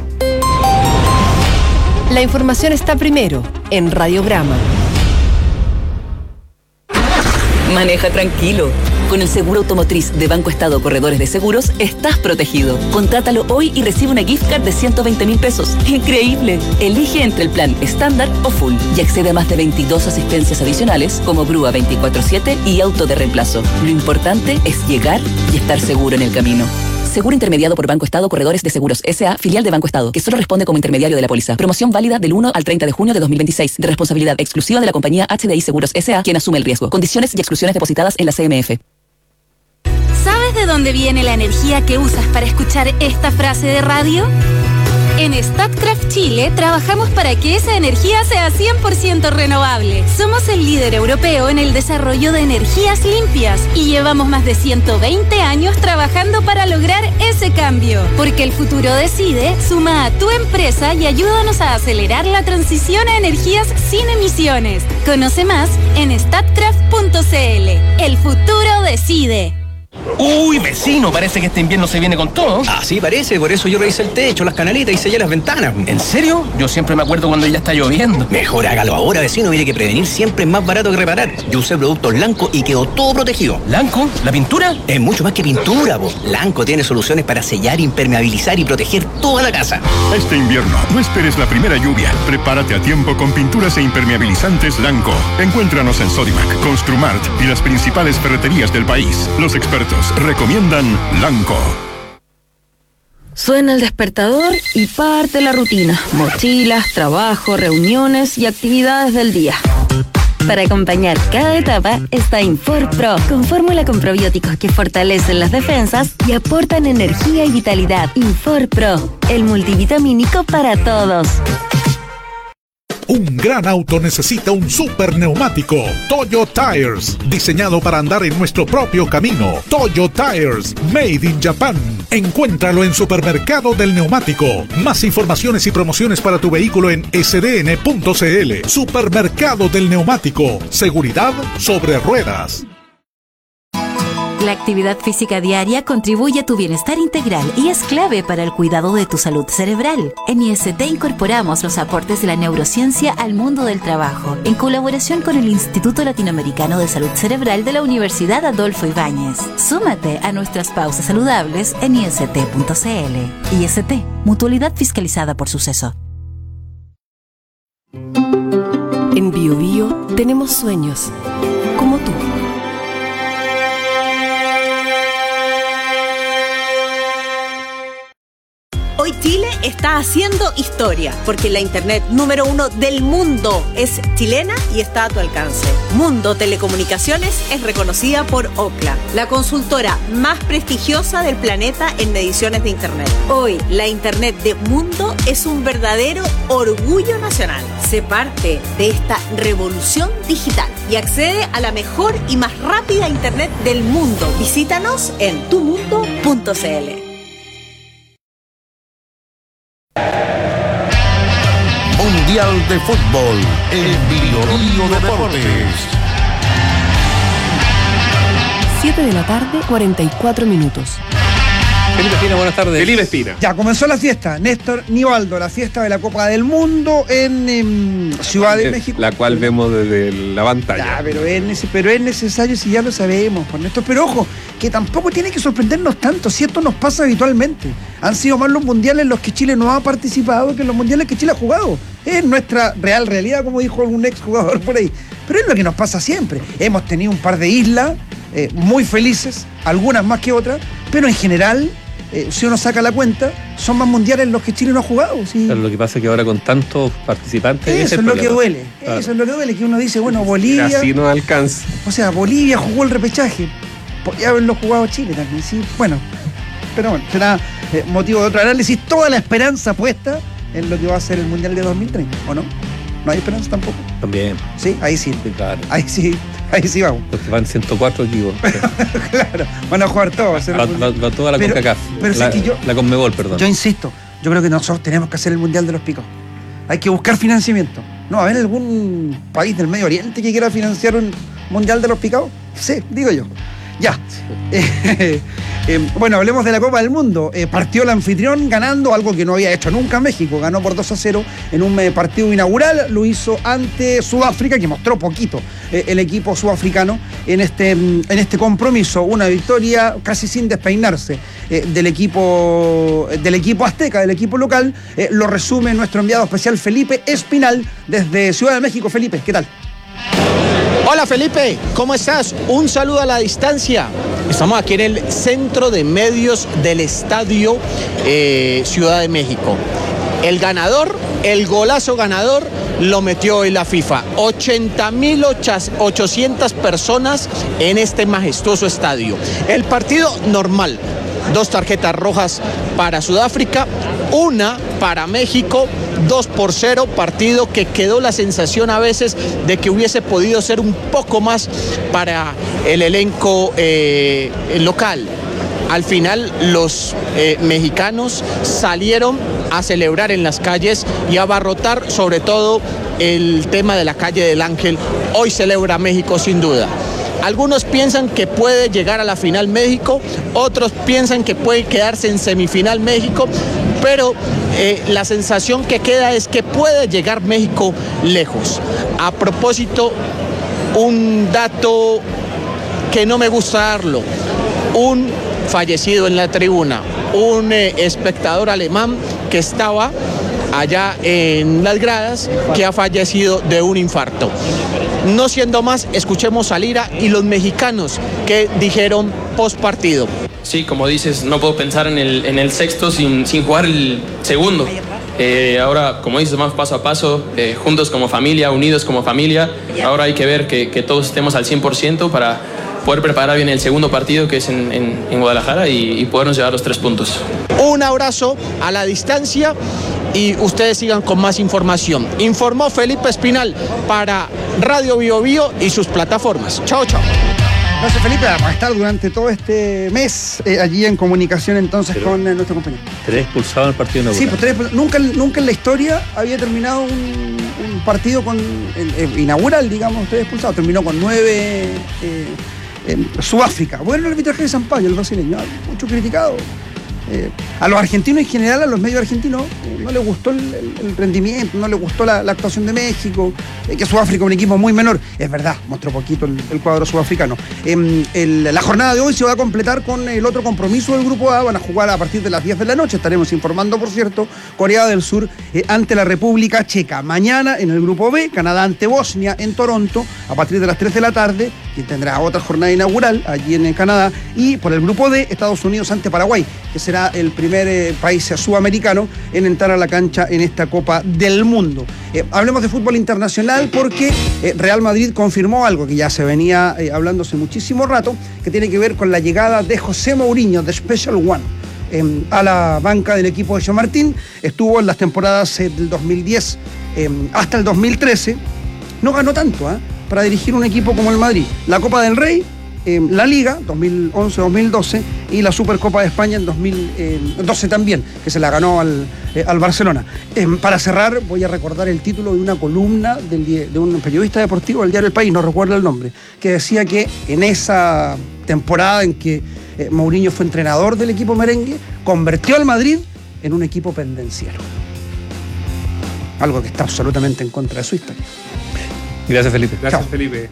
La información está primero en Radiograma. Maneja tranquilo. Con el seguro automotriz de Banco Estado Corredores de Seguros, estás protegido. Contrátalo hoy y recibe una gift card de ciento veinte mil pesos. ¡Increíble! Elige entre el plan estándar o full y accede a más de veintidós asistencias adicionales como grúa veinticuatro siete y auto de reemplazo. Lo importante es llegar y estar seguro en el camino. Seguro intermediado por Banco Estado Corredores de Seguros S A, filial de Banco Estado, que solo responde como intermediario de la póliza. Promoción válida del uno al treinta de junio de dos mil veintiséis, de responsabilidad exclusiva de la compañía H D I Seguros S A, quien asume el riesgo. Condiciones y exclusiones depositadas en la C M F. ¿Sabes de dónde viene la energía que usas para escuchar esta frase de radio? En Statkraft Chile trabajamos para que esa energía sea cien por ciento renovable. Somos el líder europeo en el desarrollo de energías limpias y llevamos más de ciento veinte años trabajando para lograr ese cambio. Porque el futuro decide, suma a tu empresa y ayúdanos a acelerar la transición a energías sin emisiones. Conoce más en statkraft punto c l. El futuro decide. Uy, vecino, parece que este invierno se viene con todo. Así parece, por eso yo revisé el techo, las canaletas y sellé las ventanas. ¿En serio? Yo siempre me acuerdo cuando ya está lloviendo. Mejor hágalo ahora, vecino, mire que prevenir siempre es más barato que reparar. Yo usé productos Lanco y quedó todo protegido. ¿Lanco? ¿La pintura? Es mucho más que pintura, po. Lanco tiene soluciones para sellar, impermeabilizar y proteger toda la casa. Este invierno, no esperes la primera lluvia. Prepárate a tiempo con pinturas e impermeabilizantes Lanco. Encuéntranos en Sodimac, Construmart y las principales ferreterías del país. Los expertos recomiendan Lanco. Suena el despertador y parte la rutina. Mochilas, trabajo, reuniones y actividades del día. Para acompañar cada etapa está Infor Pro, con fórmula con probióticos que fortalecen las defensas y aportan energía y vitalidad. Infor Pro, el multivitamínico para todos. Un gran auto necesita un super neumático. Toyo Tires, diseñado para andar en nuestro propio camino. Toyo Tires, made in Japan. Encuéntralo en Supermercado del Neumático. Más informaciones y promociones para tu vehículo en s d n punto c l. Supermercado del Neumático. Seguridad sobre ruedas. La actividad física diaria contribuye a tu bienestar integral y es clave para el cuidado de tu salud cerebral. En I S T incorporamos los aportes de la neurociencia al mundo del trabajo, en colaboración con el Instituto Latinoamericano de Salud Cerebral de la Universidad Adolfo Ibáñez. Súmate a nuestras pausas saludables en i s t punto c l. I S T, mutualidad fiscalizada por Suceso. En Bio Bio tenemos sueños, como tú. Hoy Chile está haciendo historia, porque la internet número uno del mundo es chilena y está a tu alcance. Mundo Telecomunicaciones es reconocida por Ookla, la consultora más prestigiosa del planeta en mediciones de internet. Hoy, la internet de Mundo es un verdadero orgullo nacional. Sé parte de esta revolución digital y accede a la mejor y más rápida internet del mundo. Visítanos en tu mundo punto c l. Mundial de Fútbol en Bio Bio Deportes. siete de la tarde, cuarenta y cuatro minutos. Felipe Espina, buenas tardes. Felipe Espina. Ya comenzó la fiesta, Néstor Nivaldo, la fiesta de la Copa del Mundo en, en Ciudad de México. La cual vemos desde la pantalla. Ya, pero, es nece- pero es necesario si ya lo sabemos, por Néstor. Pero ojo, que tampoco tiene que sorprendernos tanto, si esto nos pasa habitualmente. Han sido más los mundiales en los que Chile no ha participado que en los mundiales que Chile ha jugado. Es nuestra real realidad, como dijo algún ex jugador por ahí. Pero es lo que nos pasa siempre. Hemos tenido un par de islas eh, muy felices, algunas más que otras, pero en general... Eh, si uno saca la cuenta, son más mundiales los que Chile no ha jugado. ¿Sí? Pero lo que pasa es que ahora con tantos participantes... Eso ese es, es lo el que problema. duele. Claro. Eso es lo que duele, que uno dice, bueno, Bolivia... Así no alcanza. O sea, Bolivia jugó el repechaje. Podría haberlo jugado Chile también, sí. Bueno, pero bueno, será eh, motivo de otro análisis. Toda la esperanza puesta en lo que va a ser el Mundial de dos mil treinta, ¿o no? ¿No hay esperanza tampoco? También. Sí, ahí sí. Sí, claro. Ahí sí, ahí sí vamos. Porque van ciento cuatro equipos. Claro, van a jugar todos. Va, va, va toda la Pero- CONCACAF. pero la, es que yo- la CONMEBOL, perdón. Yo insisto, yo creo que nosotros tenemos que hacer el Mundial de los Picos. Hay que buscar financiamiento. ¿No va a haber algún país del Medio Oriente que quiera financiar un Mundial de los Picados? Sí, digo yo. Ya. Eh, eh, bueno, hablemos de la Copa del Mundo. Eh, partió el anfitrión ganando algo que no había hecho nunca México. Ganó por dos a cero en un eh, partido inaugural. Lo hizo ante Sudáfrica, que mostró poquito eh, el equipo sudafricano en este, mm, en este compromiso. Una victoria casi sin despeinarse eh, del, equipo, del equipo azteca, del equipo local. Eh, lo resume nuestro enviado especial Felipe Espinal desde Ciudad de México. Felipe, ¿qué tal? Hola Felipe, ¿cómo estás? Un saludo a la distancia. Estamos aquí en el centro de medios del Estadio eh, Ciudad de México. El ganador, el golazo ganador, lo metió hoy la FIFA. ochenta mil ochocientas personas en este majestuoso estadio. El partido normal. Dos tarjetas rojas para Sudáfrica, una para México, dos por cero, partido que quedó la sensación a veces de que hubiese podido ser un poco más para el elenco eh, local. Al final los eh, mexicanos salieron a celebrar en las calles y a abarrotar sobre todo el tema de la calle del Ángel. Hoy celebra México sin duda. Algunos piensan que puede llegar a la final México, otros piensan que puede quedarse en semifinal México, pero eh, la sensación que queda es que puede llegar México lejos. A propósito, un dato que no me gusta darlo, un fallecido en la tribuna, un eh, espectador alemán que estaba allá en las gradas, que ha fallecido de un infarto. No siendo más, escuchemos a Lira y los mexicanos que dijeron post partido. Sí, como dices, no puedo pensar en el, en el sexto sin, sin jugar el segundo. Eh, ahora, como dices, más paso a paso, eh, juntos como familia, unidos como familia. Ahora hay que ver que, que todos estemos al cien por ciento para poder preparar bien el segundo partido, que es en, en, en Guadalajara, y, y podernos llevar los tres puntos. Un abrazo a la distancia y ustedes sigan con más información. Informó Felipe Espinal para Radio Bio Bio y sus plataformas. Chao, chao. Gracias, Felipe. Vamos a estar durante todo este mes eh, allí en comunicación entonces Pero, con eh, nuestro compañero. Tres expulsados en el partido inaugural. Sí, pues tres, nunca, nunca en la historia había terminado un, un partido con eh, inaugural, digamos, tres expulsados. Terminó con nueve eh, en Sudáfrica. Bueno, el arbitraje de Sampaio, el brasileño, mucho criticado. Eh, a los argentinos en general, a los medios argentinos, eh, no les gustó el, el, el rendimiento, no les gustó la, la actuación de México, eh, que Sudáfrica es un equipo muy menor. Es verdad, mostró poquito el, el cuadro sudafricano. Eh, el, la jornada de hoy se va a completar con el otro compromiso del Grupo A. Van a jugar a partir de las diez de la noche. Estaremos informando, por cierto, Corea del Sur eh, ante la República Checa. Mañana en el Grupo B, Canadá ante Bosnia en Toronto, a partir de las tres de la tarde, que tendrá otra jornada inaugural allí en Canadá. Y por el Grupo D, Estados Unidos ante Paraguay, que será el primer eh, país sudamericano en entrar a la cancha en esta Copa del Mundo. Eh, hablemos de fútbol internacional porque eh, Real Madrid confirmó algo que ya se venía eh, hablando hace muchísimo rato, que tiene que ver con la llegada de José Mourinho, de Special One, eh, a la banca del equipo de Chamartín. Estuvo en las temporadas eh, del dos mil diez eh, hasta el dos mil trece. No ganó tanto, ¿eh? para dirigir un equipo como el Madrid. La Copa del Rey, eh, la Liga dos mil once dos mil doce y la Supercopa de España en dos mil doce también, que se la ganó al, eh, al Barcelona. Eh, para cerrar, voy a recordar el título de una columna del, de un periodista deportivo del diario El País, no recuerdo el nombre, que decía que en esa temporada en que eh, Mourinho fue entrenador del equipo merengue, convirtió al Madrid en un equipo pendenciero. Algo que está absolutamente en contra de su historia. Gracias, Felipe. Gracias, Chao. Felipe.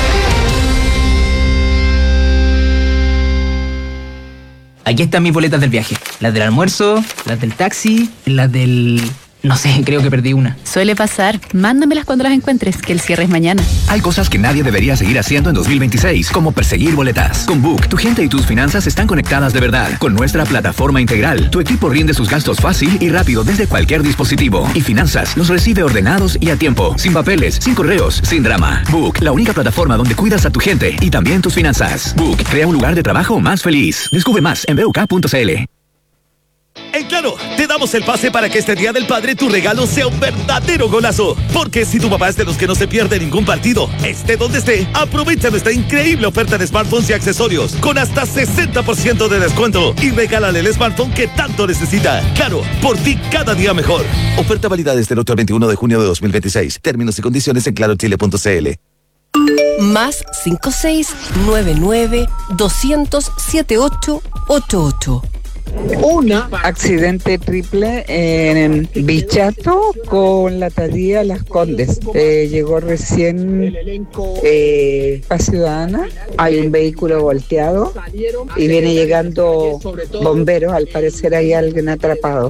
Aquí están mis boletas del viaje. Las del almuerzo, las del taxi, las del... No sé, creo que perdí una. Suele pasar. Mándamelas cuando las encuentres, que el cierre es mañana. Hay cosas que nadie debería seguir haciendo en dos mil veintiséis, como perseguir boletas. Con Book, tu gente y tus finanzas están conectadas de verdad. Con nuestra plataforma integral, tu equipo rinde sus gastos fácil y rápido desde cualquier dispositivo. Y finanzas los recibe ordenados y a tiempo, sin papeles, sin correos, sin drama. Book, la única plataforma donde cuidas a tu gente y también tus finanzas. Book, crea un lugar de trabajo más feliz. Descubre más en b u k punto c l. En Claro, te damos el pase para que este Día del Padre tu regalo sea un verdadero golazo. Porque si tu papá es de los que no se pierde ningún partido, esté donde esté, aprovecha nuestra increíble oferta de smartphones y accesorios con hasta sesenta por ciento de descuento y regálale el smartphone que tanto necesita. Claro, por ti cada día mejor. Oferta válida desde el ocho al veintiuno de junio de dos mil veintiséis. Términos y condiciones en claro chile punto c l. Más cinco seis nueve nueve doscientos siete ocho ocho ocho. Una accidente triple en Bichato con la Tadía Las Condes. Eh, llegó recién eh, a Ciudadana. Hay un vehículo volteado y viene llegando bomberos. Al parecer hay alguien atrapado.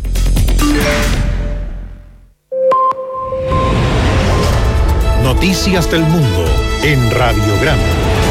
Noticias del mundo en Radiograma.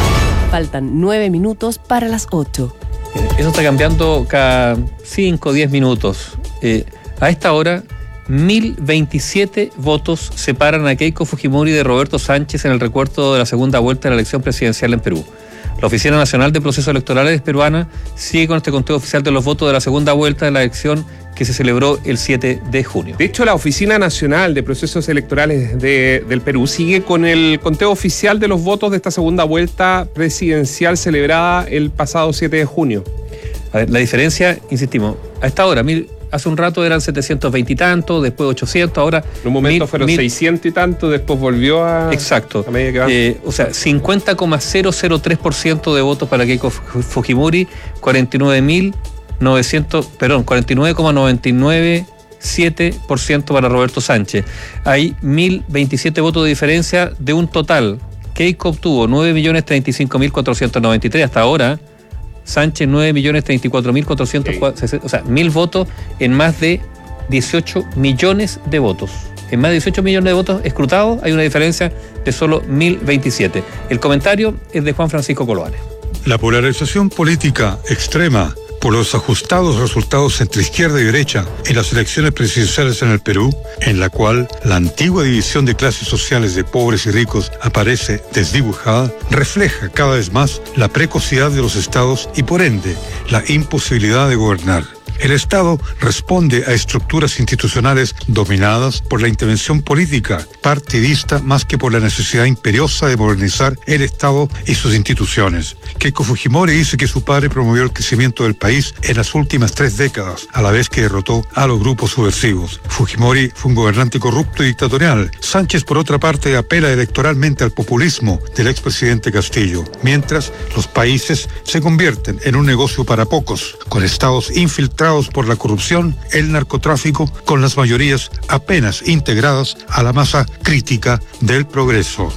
Faltan nueve minutos para las ocho. Eso está cambiando cada cinco o diez minutos. Eh, a esta hora, mil veintisiete votos separan a Keiko Fujimori de Roberto Sánchez en el recuento de la segunda vuelta de la elección presidencial en Perú. La Oficina Nacional de Procesos Electorales peruana sigue con este conteo oficial de los votos de la segunda vuelta de la elección que se celebró el siete de junio. De hecho, la Oficina Nacional de Procesos Electorales de, del Perú sigue con el conteo oficial de los votos de esta segunda vuelta presidencial celebrada el pasado siete de junio. A ver, la diferencia, insistimos, a esta hora, mil, hace un rato eran setecientos veinte y tanto, después ochocientos, ahora... En un momento mil, fueron mil, seiscientos y tanto, después volvió a... Exacto. A medida que va. Eh, o sea, cincuenta coma cero cero tres por ciento de votos para Keiko Fujimori, cuarenta y nueve mil novecientos, perdón, cuarenta y nueve coma noventa y nueve siete por ciento para Roberto Sánchez. Hay mil veintisiete votos de diferencia de un total. Keiko obtuvo nueve millones treinta y cinco mil cuatrocientos noventa y tres hasta ahora. Sánchez nueve millones treinta y cuatro mil cuatrocientos sesenta, o sea, mil votos en más de dieciocho millones de votos. En más de dieciocho millones de votos escrutados hay una diferencia de solo mil veintisiete. El comentario es de Juan Francisco Coloane. La polarización política extrema por los ajustados resultados entre izquierda y derecha en las elecciones presidenciales en el Perú, en la cual la antigua división de clases sociales de pobres y ricos aparece desdibujada, refleja cada vez más la precocidad de los estados y por ende la imposibilidad de gobernar. El Estado responde a estructuras institucionales dominadas por la intervención política partidista más que por la necesidad imperiosa de modernizar el Estado y sus instituciones. Keiko Fujimori dice que su padre promovió el crecimiento del país en las últimas tres décadas, a la vez que derrotó a los grupos subversivos. Fujimori fue un gobernante corrupto y dictatorial. Sánchez, por otra parte, apela electoralmente al populismo del expresidente Castillo, mientras los países se convierten en un negocio para pocos, con estados infiltrados por la corrupción, el narcotráfico, con las mayorías apenas integradas a la masa crítica del progreso.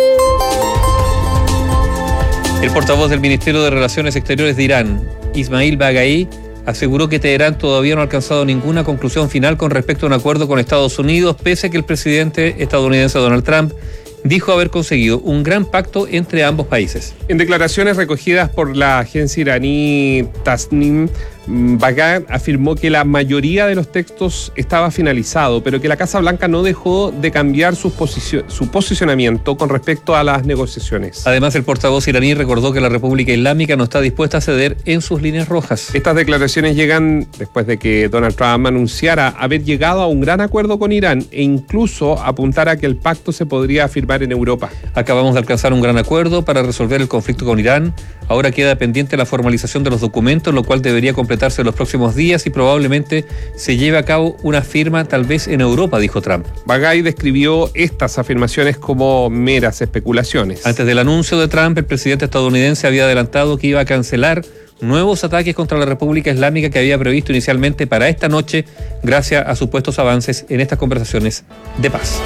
El portavoz del Ministerio de Relaciones Exteriores de Irán, Ismail Baghai, aseguró que Teherán todavía no ha alcanzado ninguna conclusión final con respecto a un acuerdo con Estados Unidos, pese a que el presidente estadounidense Donald Trump dijo haber conseguido un gran pacto entre ambos países. En declaraciones recogidas por la agencia iraní Tasnim, Baghai afirmó que la mayoría de los textos estaba finalizado, pero que la Casa Blanca no dejó de cambiar su, posicio, su posicionamiento con respecto a las negociaciones. Además, el portavoz iraní recordó que la República Islámica no está dispuesta a ceder en sus líneas rojas. Estas declaraciones llegan después de que Donald Trump anunciara haber llegado a un gran acuerdo con Irán e incluso apuntara que el pacto se podría firmar reafirmar en Europa. Acabamos de alcanzar un gran acuerdo para resolver el conflicto con Irán. Ahora queda pendiente la formalización de los documentos, lo cual debería completarse en los próximos días y probablemente se lleve a cabo una firma tal vez en Europa, dijo Trump. Bagay describió estas afirmaciones como meras especulaciones. Antes del anuncio de Trump, el presidente estadounidense había adelantado que iba a cancelar nuevos ataques contra la República Islámica que había previsto inicialmente para esta noche, gracias a supuestos avances en estas conversaciones de paz.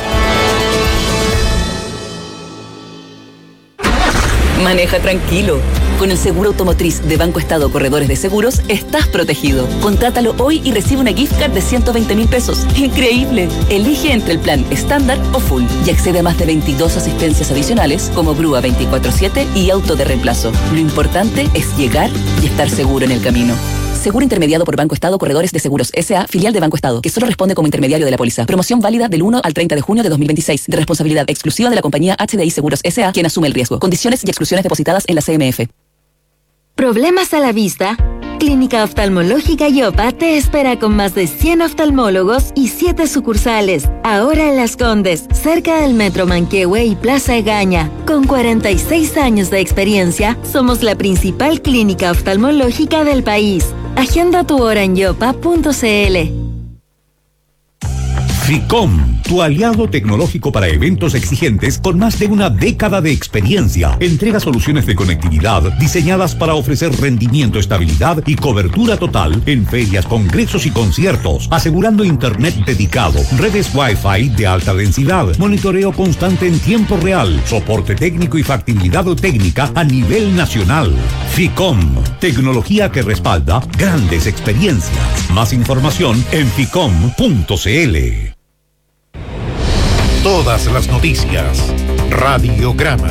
Maneja tranquilo. Con el seguro automotriz de Banco Estado Corredores de Seguros, estás protegido. Contrátalo hoy y recibe una gift card de ciento veinte mil pesos. ¡Increíble! Elige entre el plan estándar o full y accede a más de veintidós asistencias adicionales como grúa veinticuatro siete y auto de reemplazo. Lo importante es llegar y estar seguro en el camino. Seguro intermediado por Banco Estado Corredores de Seguros S A, filial de Banco Estado, que solo responde como intermediario de la póliza. Promoción válida del uno al treinta de junio de dos mil veintiséis, de responsabilidad exclusiva de la compañía H D I Seguros S A, quien asume el riesgo. Condiciones y exclusiones depositadas en la C M F. ¿Problemas a la vista? Clínica Oftalmológica Yopa te espera con más de cien oftalmólogos y siete sucursales. Ahora en Las Condes, cerca del Metro Manquehue y Plaza Egaña. Con cuarenta y seis años de experiencia, somos la principal clínica oftalmológica del país. Agenda tu hora en yopa punto c l. FICOM, tu aliado tecnológico para eventos exigentes con más de una década de experiencia. Entrega soluciones de conectividad diseñadas para ofrecer rendimiento, estabilidad y cobertura total en ferias, congresos y conciertos, asegurando internet dedicado, redes Wi-Fi de alta densidad, monitoreo constante en tiempo real, soporte técnico y factibilidad técnica a nivel nacional. FICOM, tecnología que respalda grandes experiencias. Más información en ficom punto c l. Todas las noticias. Radiograma.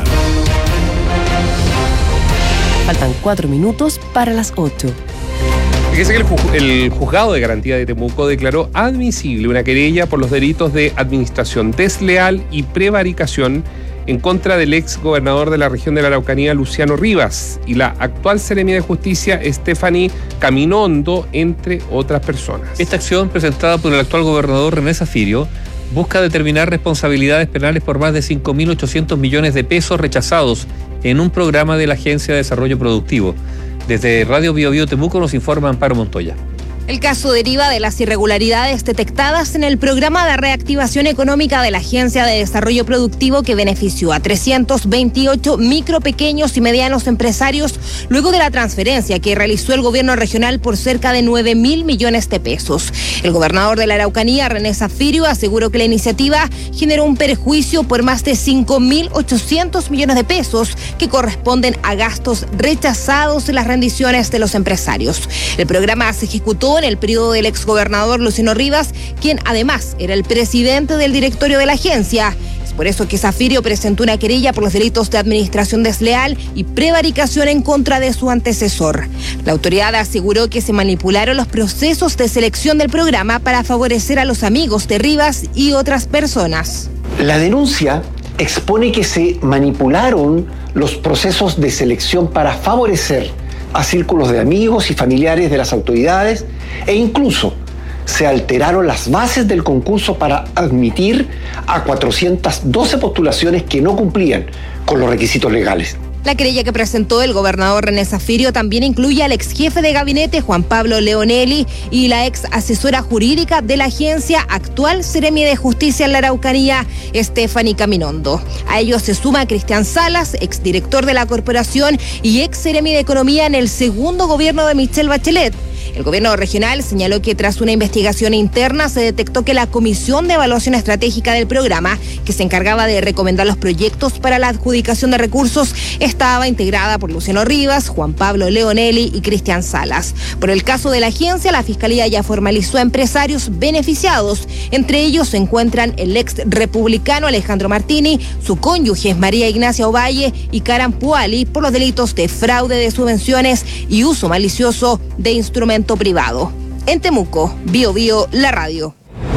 Faltan cuatro minutos para las ocho. Fíjese que el, ju- el juzgado de garantía de Temuco declaró admisible una querella por los delitos de administración desleal y prevaricación en contra del ex gobernador de la región de la Araucanía, Luciano Rivas, y la actual seremi de justicia, Stephanie Caminondo, entre otras personas. Esta acción, presentada por el actual gobernador René Zafirio, busca determinar responsabilidades penales por más de cinco mil ochocientos millones de pesos rechazados en un programa de la Agencia de Desarrollo Productivo. Desde Radio Bio Bio Temuco nos informa Amparo Montoya. El caso deriva de las irregularidades detectadas en el programa de reactivación económica de la Agencia de Desarrollo Productivo que benefició a trescientos veintiocho micro, pequeños y medianos empresarios luego de la transferencia que realizó el gobierno regional por cerca de nueve mil millones de pesos. El gobernador de la Araucanía, René Zafirio, aseguró que la iniciativa generó un perjuicio por más de cinco mil ochocientos millones de pesos que corresponden a gastos rechazados en las rendiciones de los empresarios. El programa se ejecutó en el periodo del exgobernador Luciano Rivas, quien además era el presidente del directorio de la agencia. Es por eso que Zafirio presentó una querella por los delitos de administración desleal y prevaricación en contra de su antecesor. La autoridad aseguró que se manipularon los procesos de selección del programa para favorecer a los amigos de Rivas y otras personas. La denuncia expone que se manipularon los procesos de selección para favorecer a círculos de amigos y familiares de las autoridades e incluso se alteraron las bases del concurso para admitir a cuatrocientas doce postulaciones que no cumplían con los requisitos legales. La querella que presentó el gobernador René Zafirio también incluye al ex jefe de gabinete Juan Pablo Leonelli y la ex asesora jurídica de la agencia, actual seremi de justicia en la Araucanía, Stephanie Caminondo. A ellos se suma Cristian Salas, ex director de la corporación y ex seremi de economía en el segundo gobierno de Michelle Bachelet. El gobierno regional señaló que tras una investigación interna se detectó que la Comisión de Evaluación Estratégica del programa, que se encargaba de recomendar los proyectos para la adjudicación de recursos, estaba integrada por Luciano Rivas, Juan Pablo Leonelli y Cristian Salas. Por el caso de la agencia, la Fiscalía ya formalizó a empresarios beneficiados. Entre ellos se encuentran el ex republicano Alejandro Martini, su cónyuge María Ignacia Ovalle y Karan Puali por los delitos de fraude de subvenciones y uso malicioso de instrumentos privado. En Temuco, Bio Bio, la radio.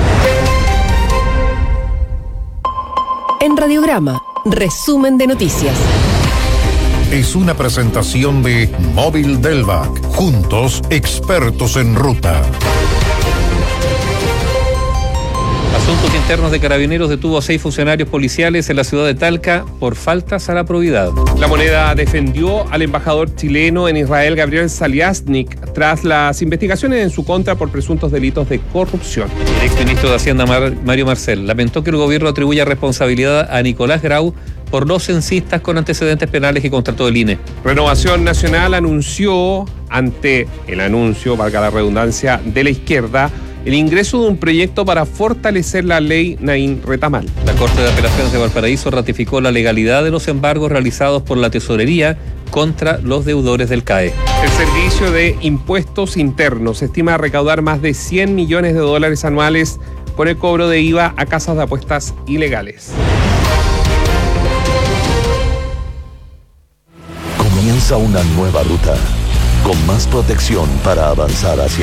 En Radiograma, resumen de noticias. Es una presentación de Móvil Delvac. Juntos, expertos en ruta. Asuntos Internos de Carabineros detuvo a seis funcionarios policiales en la ciudad de Talca por faltas a la probidad. La Moneda defendió al embajador chileno en Israel, Gabriel Saliasnik, tras las investigaciones en su contra por presuntos delitos de corrupción. El exministro de Hacienda, Mar- Mario Marcel, lamentó que el gobierno atribuya responsabilidad a Nicolás Grau por los censistas con antecedentes penales que contrató el I N E. Renovación Nacional anunció, ante el anuncio, valga la redundancia, de la izquierda, el ingreso de un proyecto para fortalecer la ley Naín Retamal. La Corte de Apelaciones de Valparaíso ratificó la legalidad de los embargos realizados por la Tesorería contra los deudores del C A E. El Servicio de Impuestos Internos estima recaudar más de cien millones de dólares anuales por el cobro de I V A a casas de apuestas ilegales. Comienza una nueva ruta, con más protección para avanzar hacia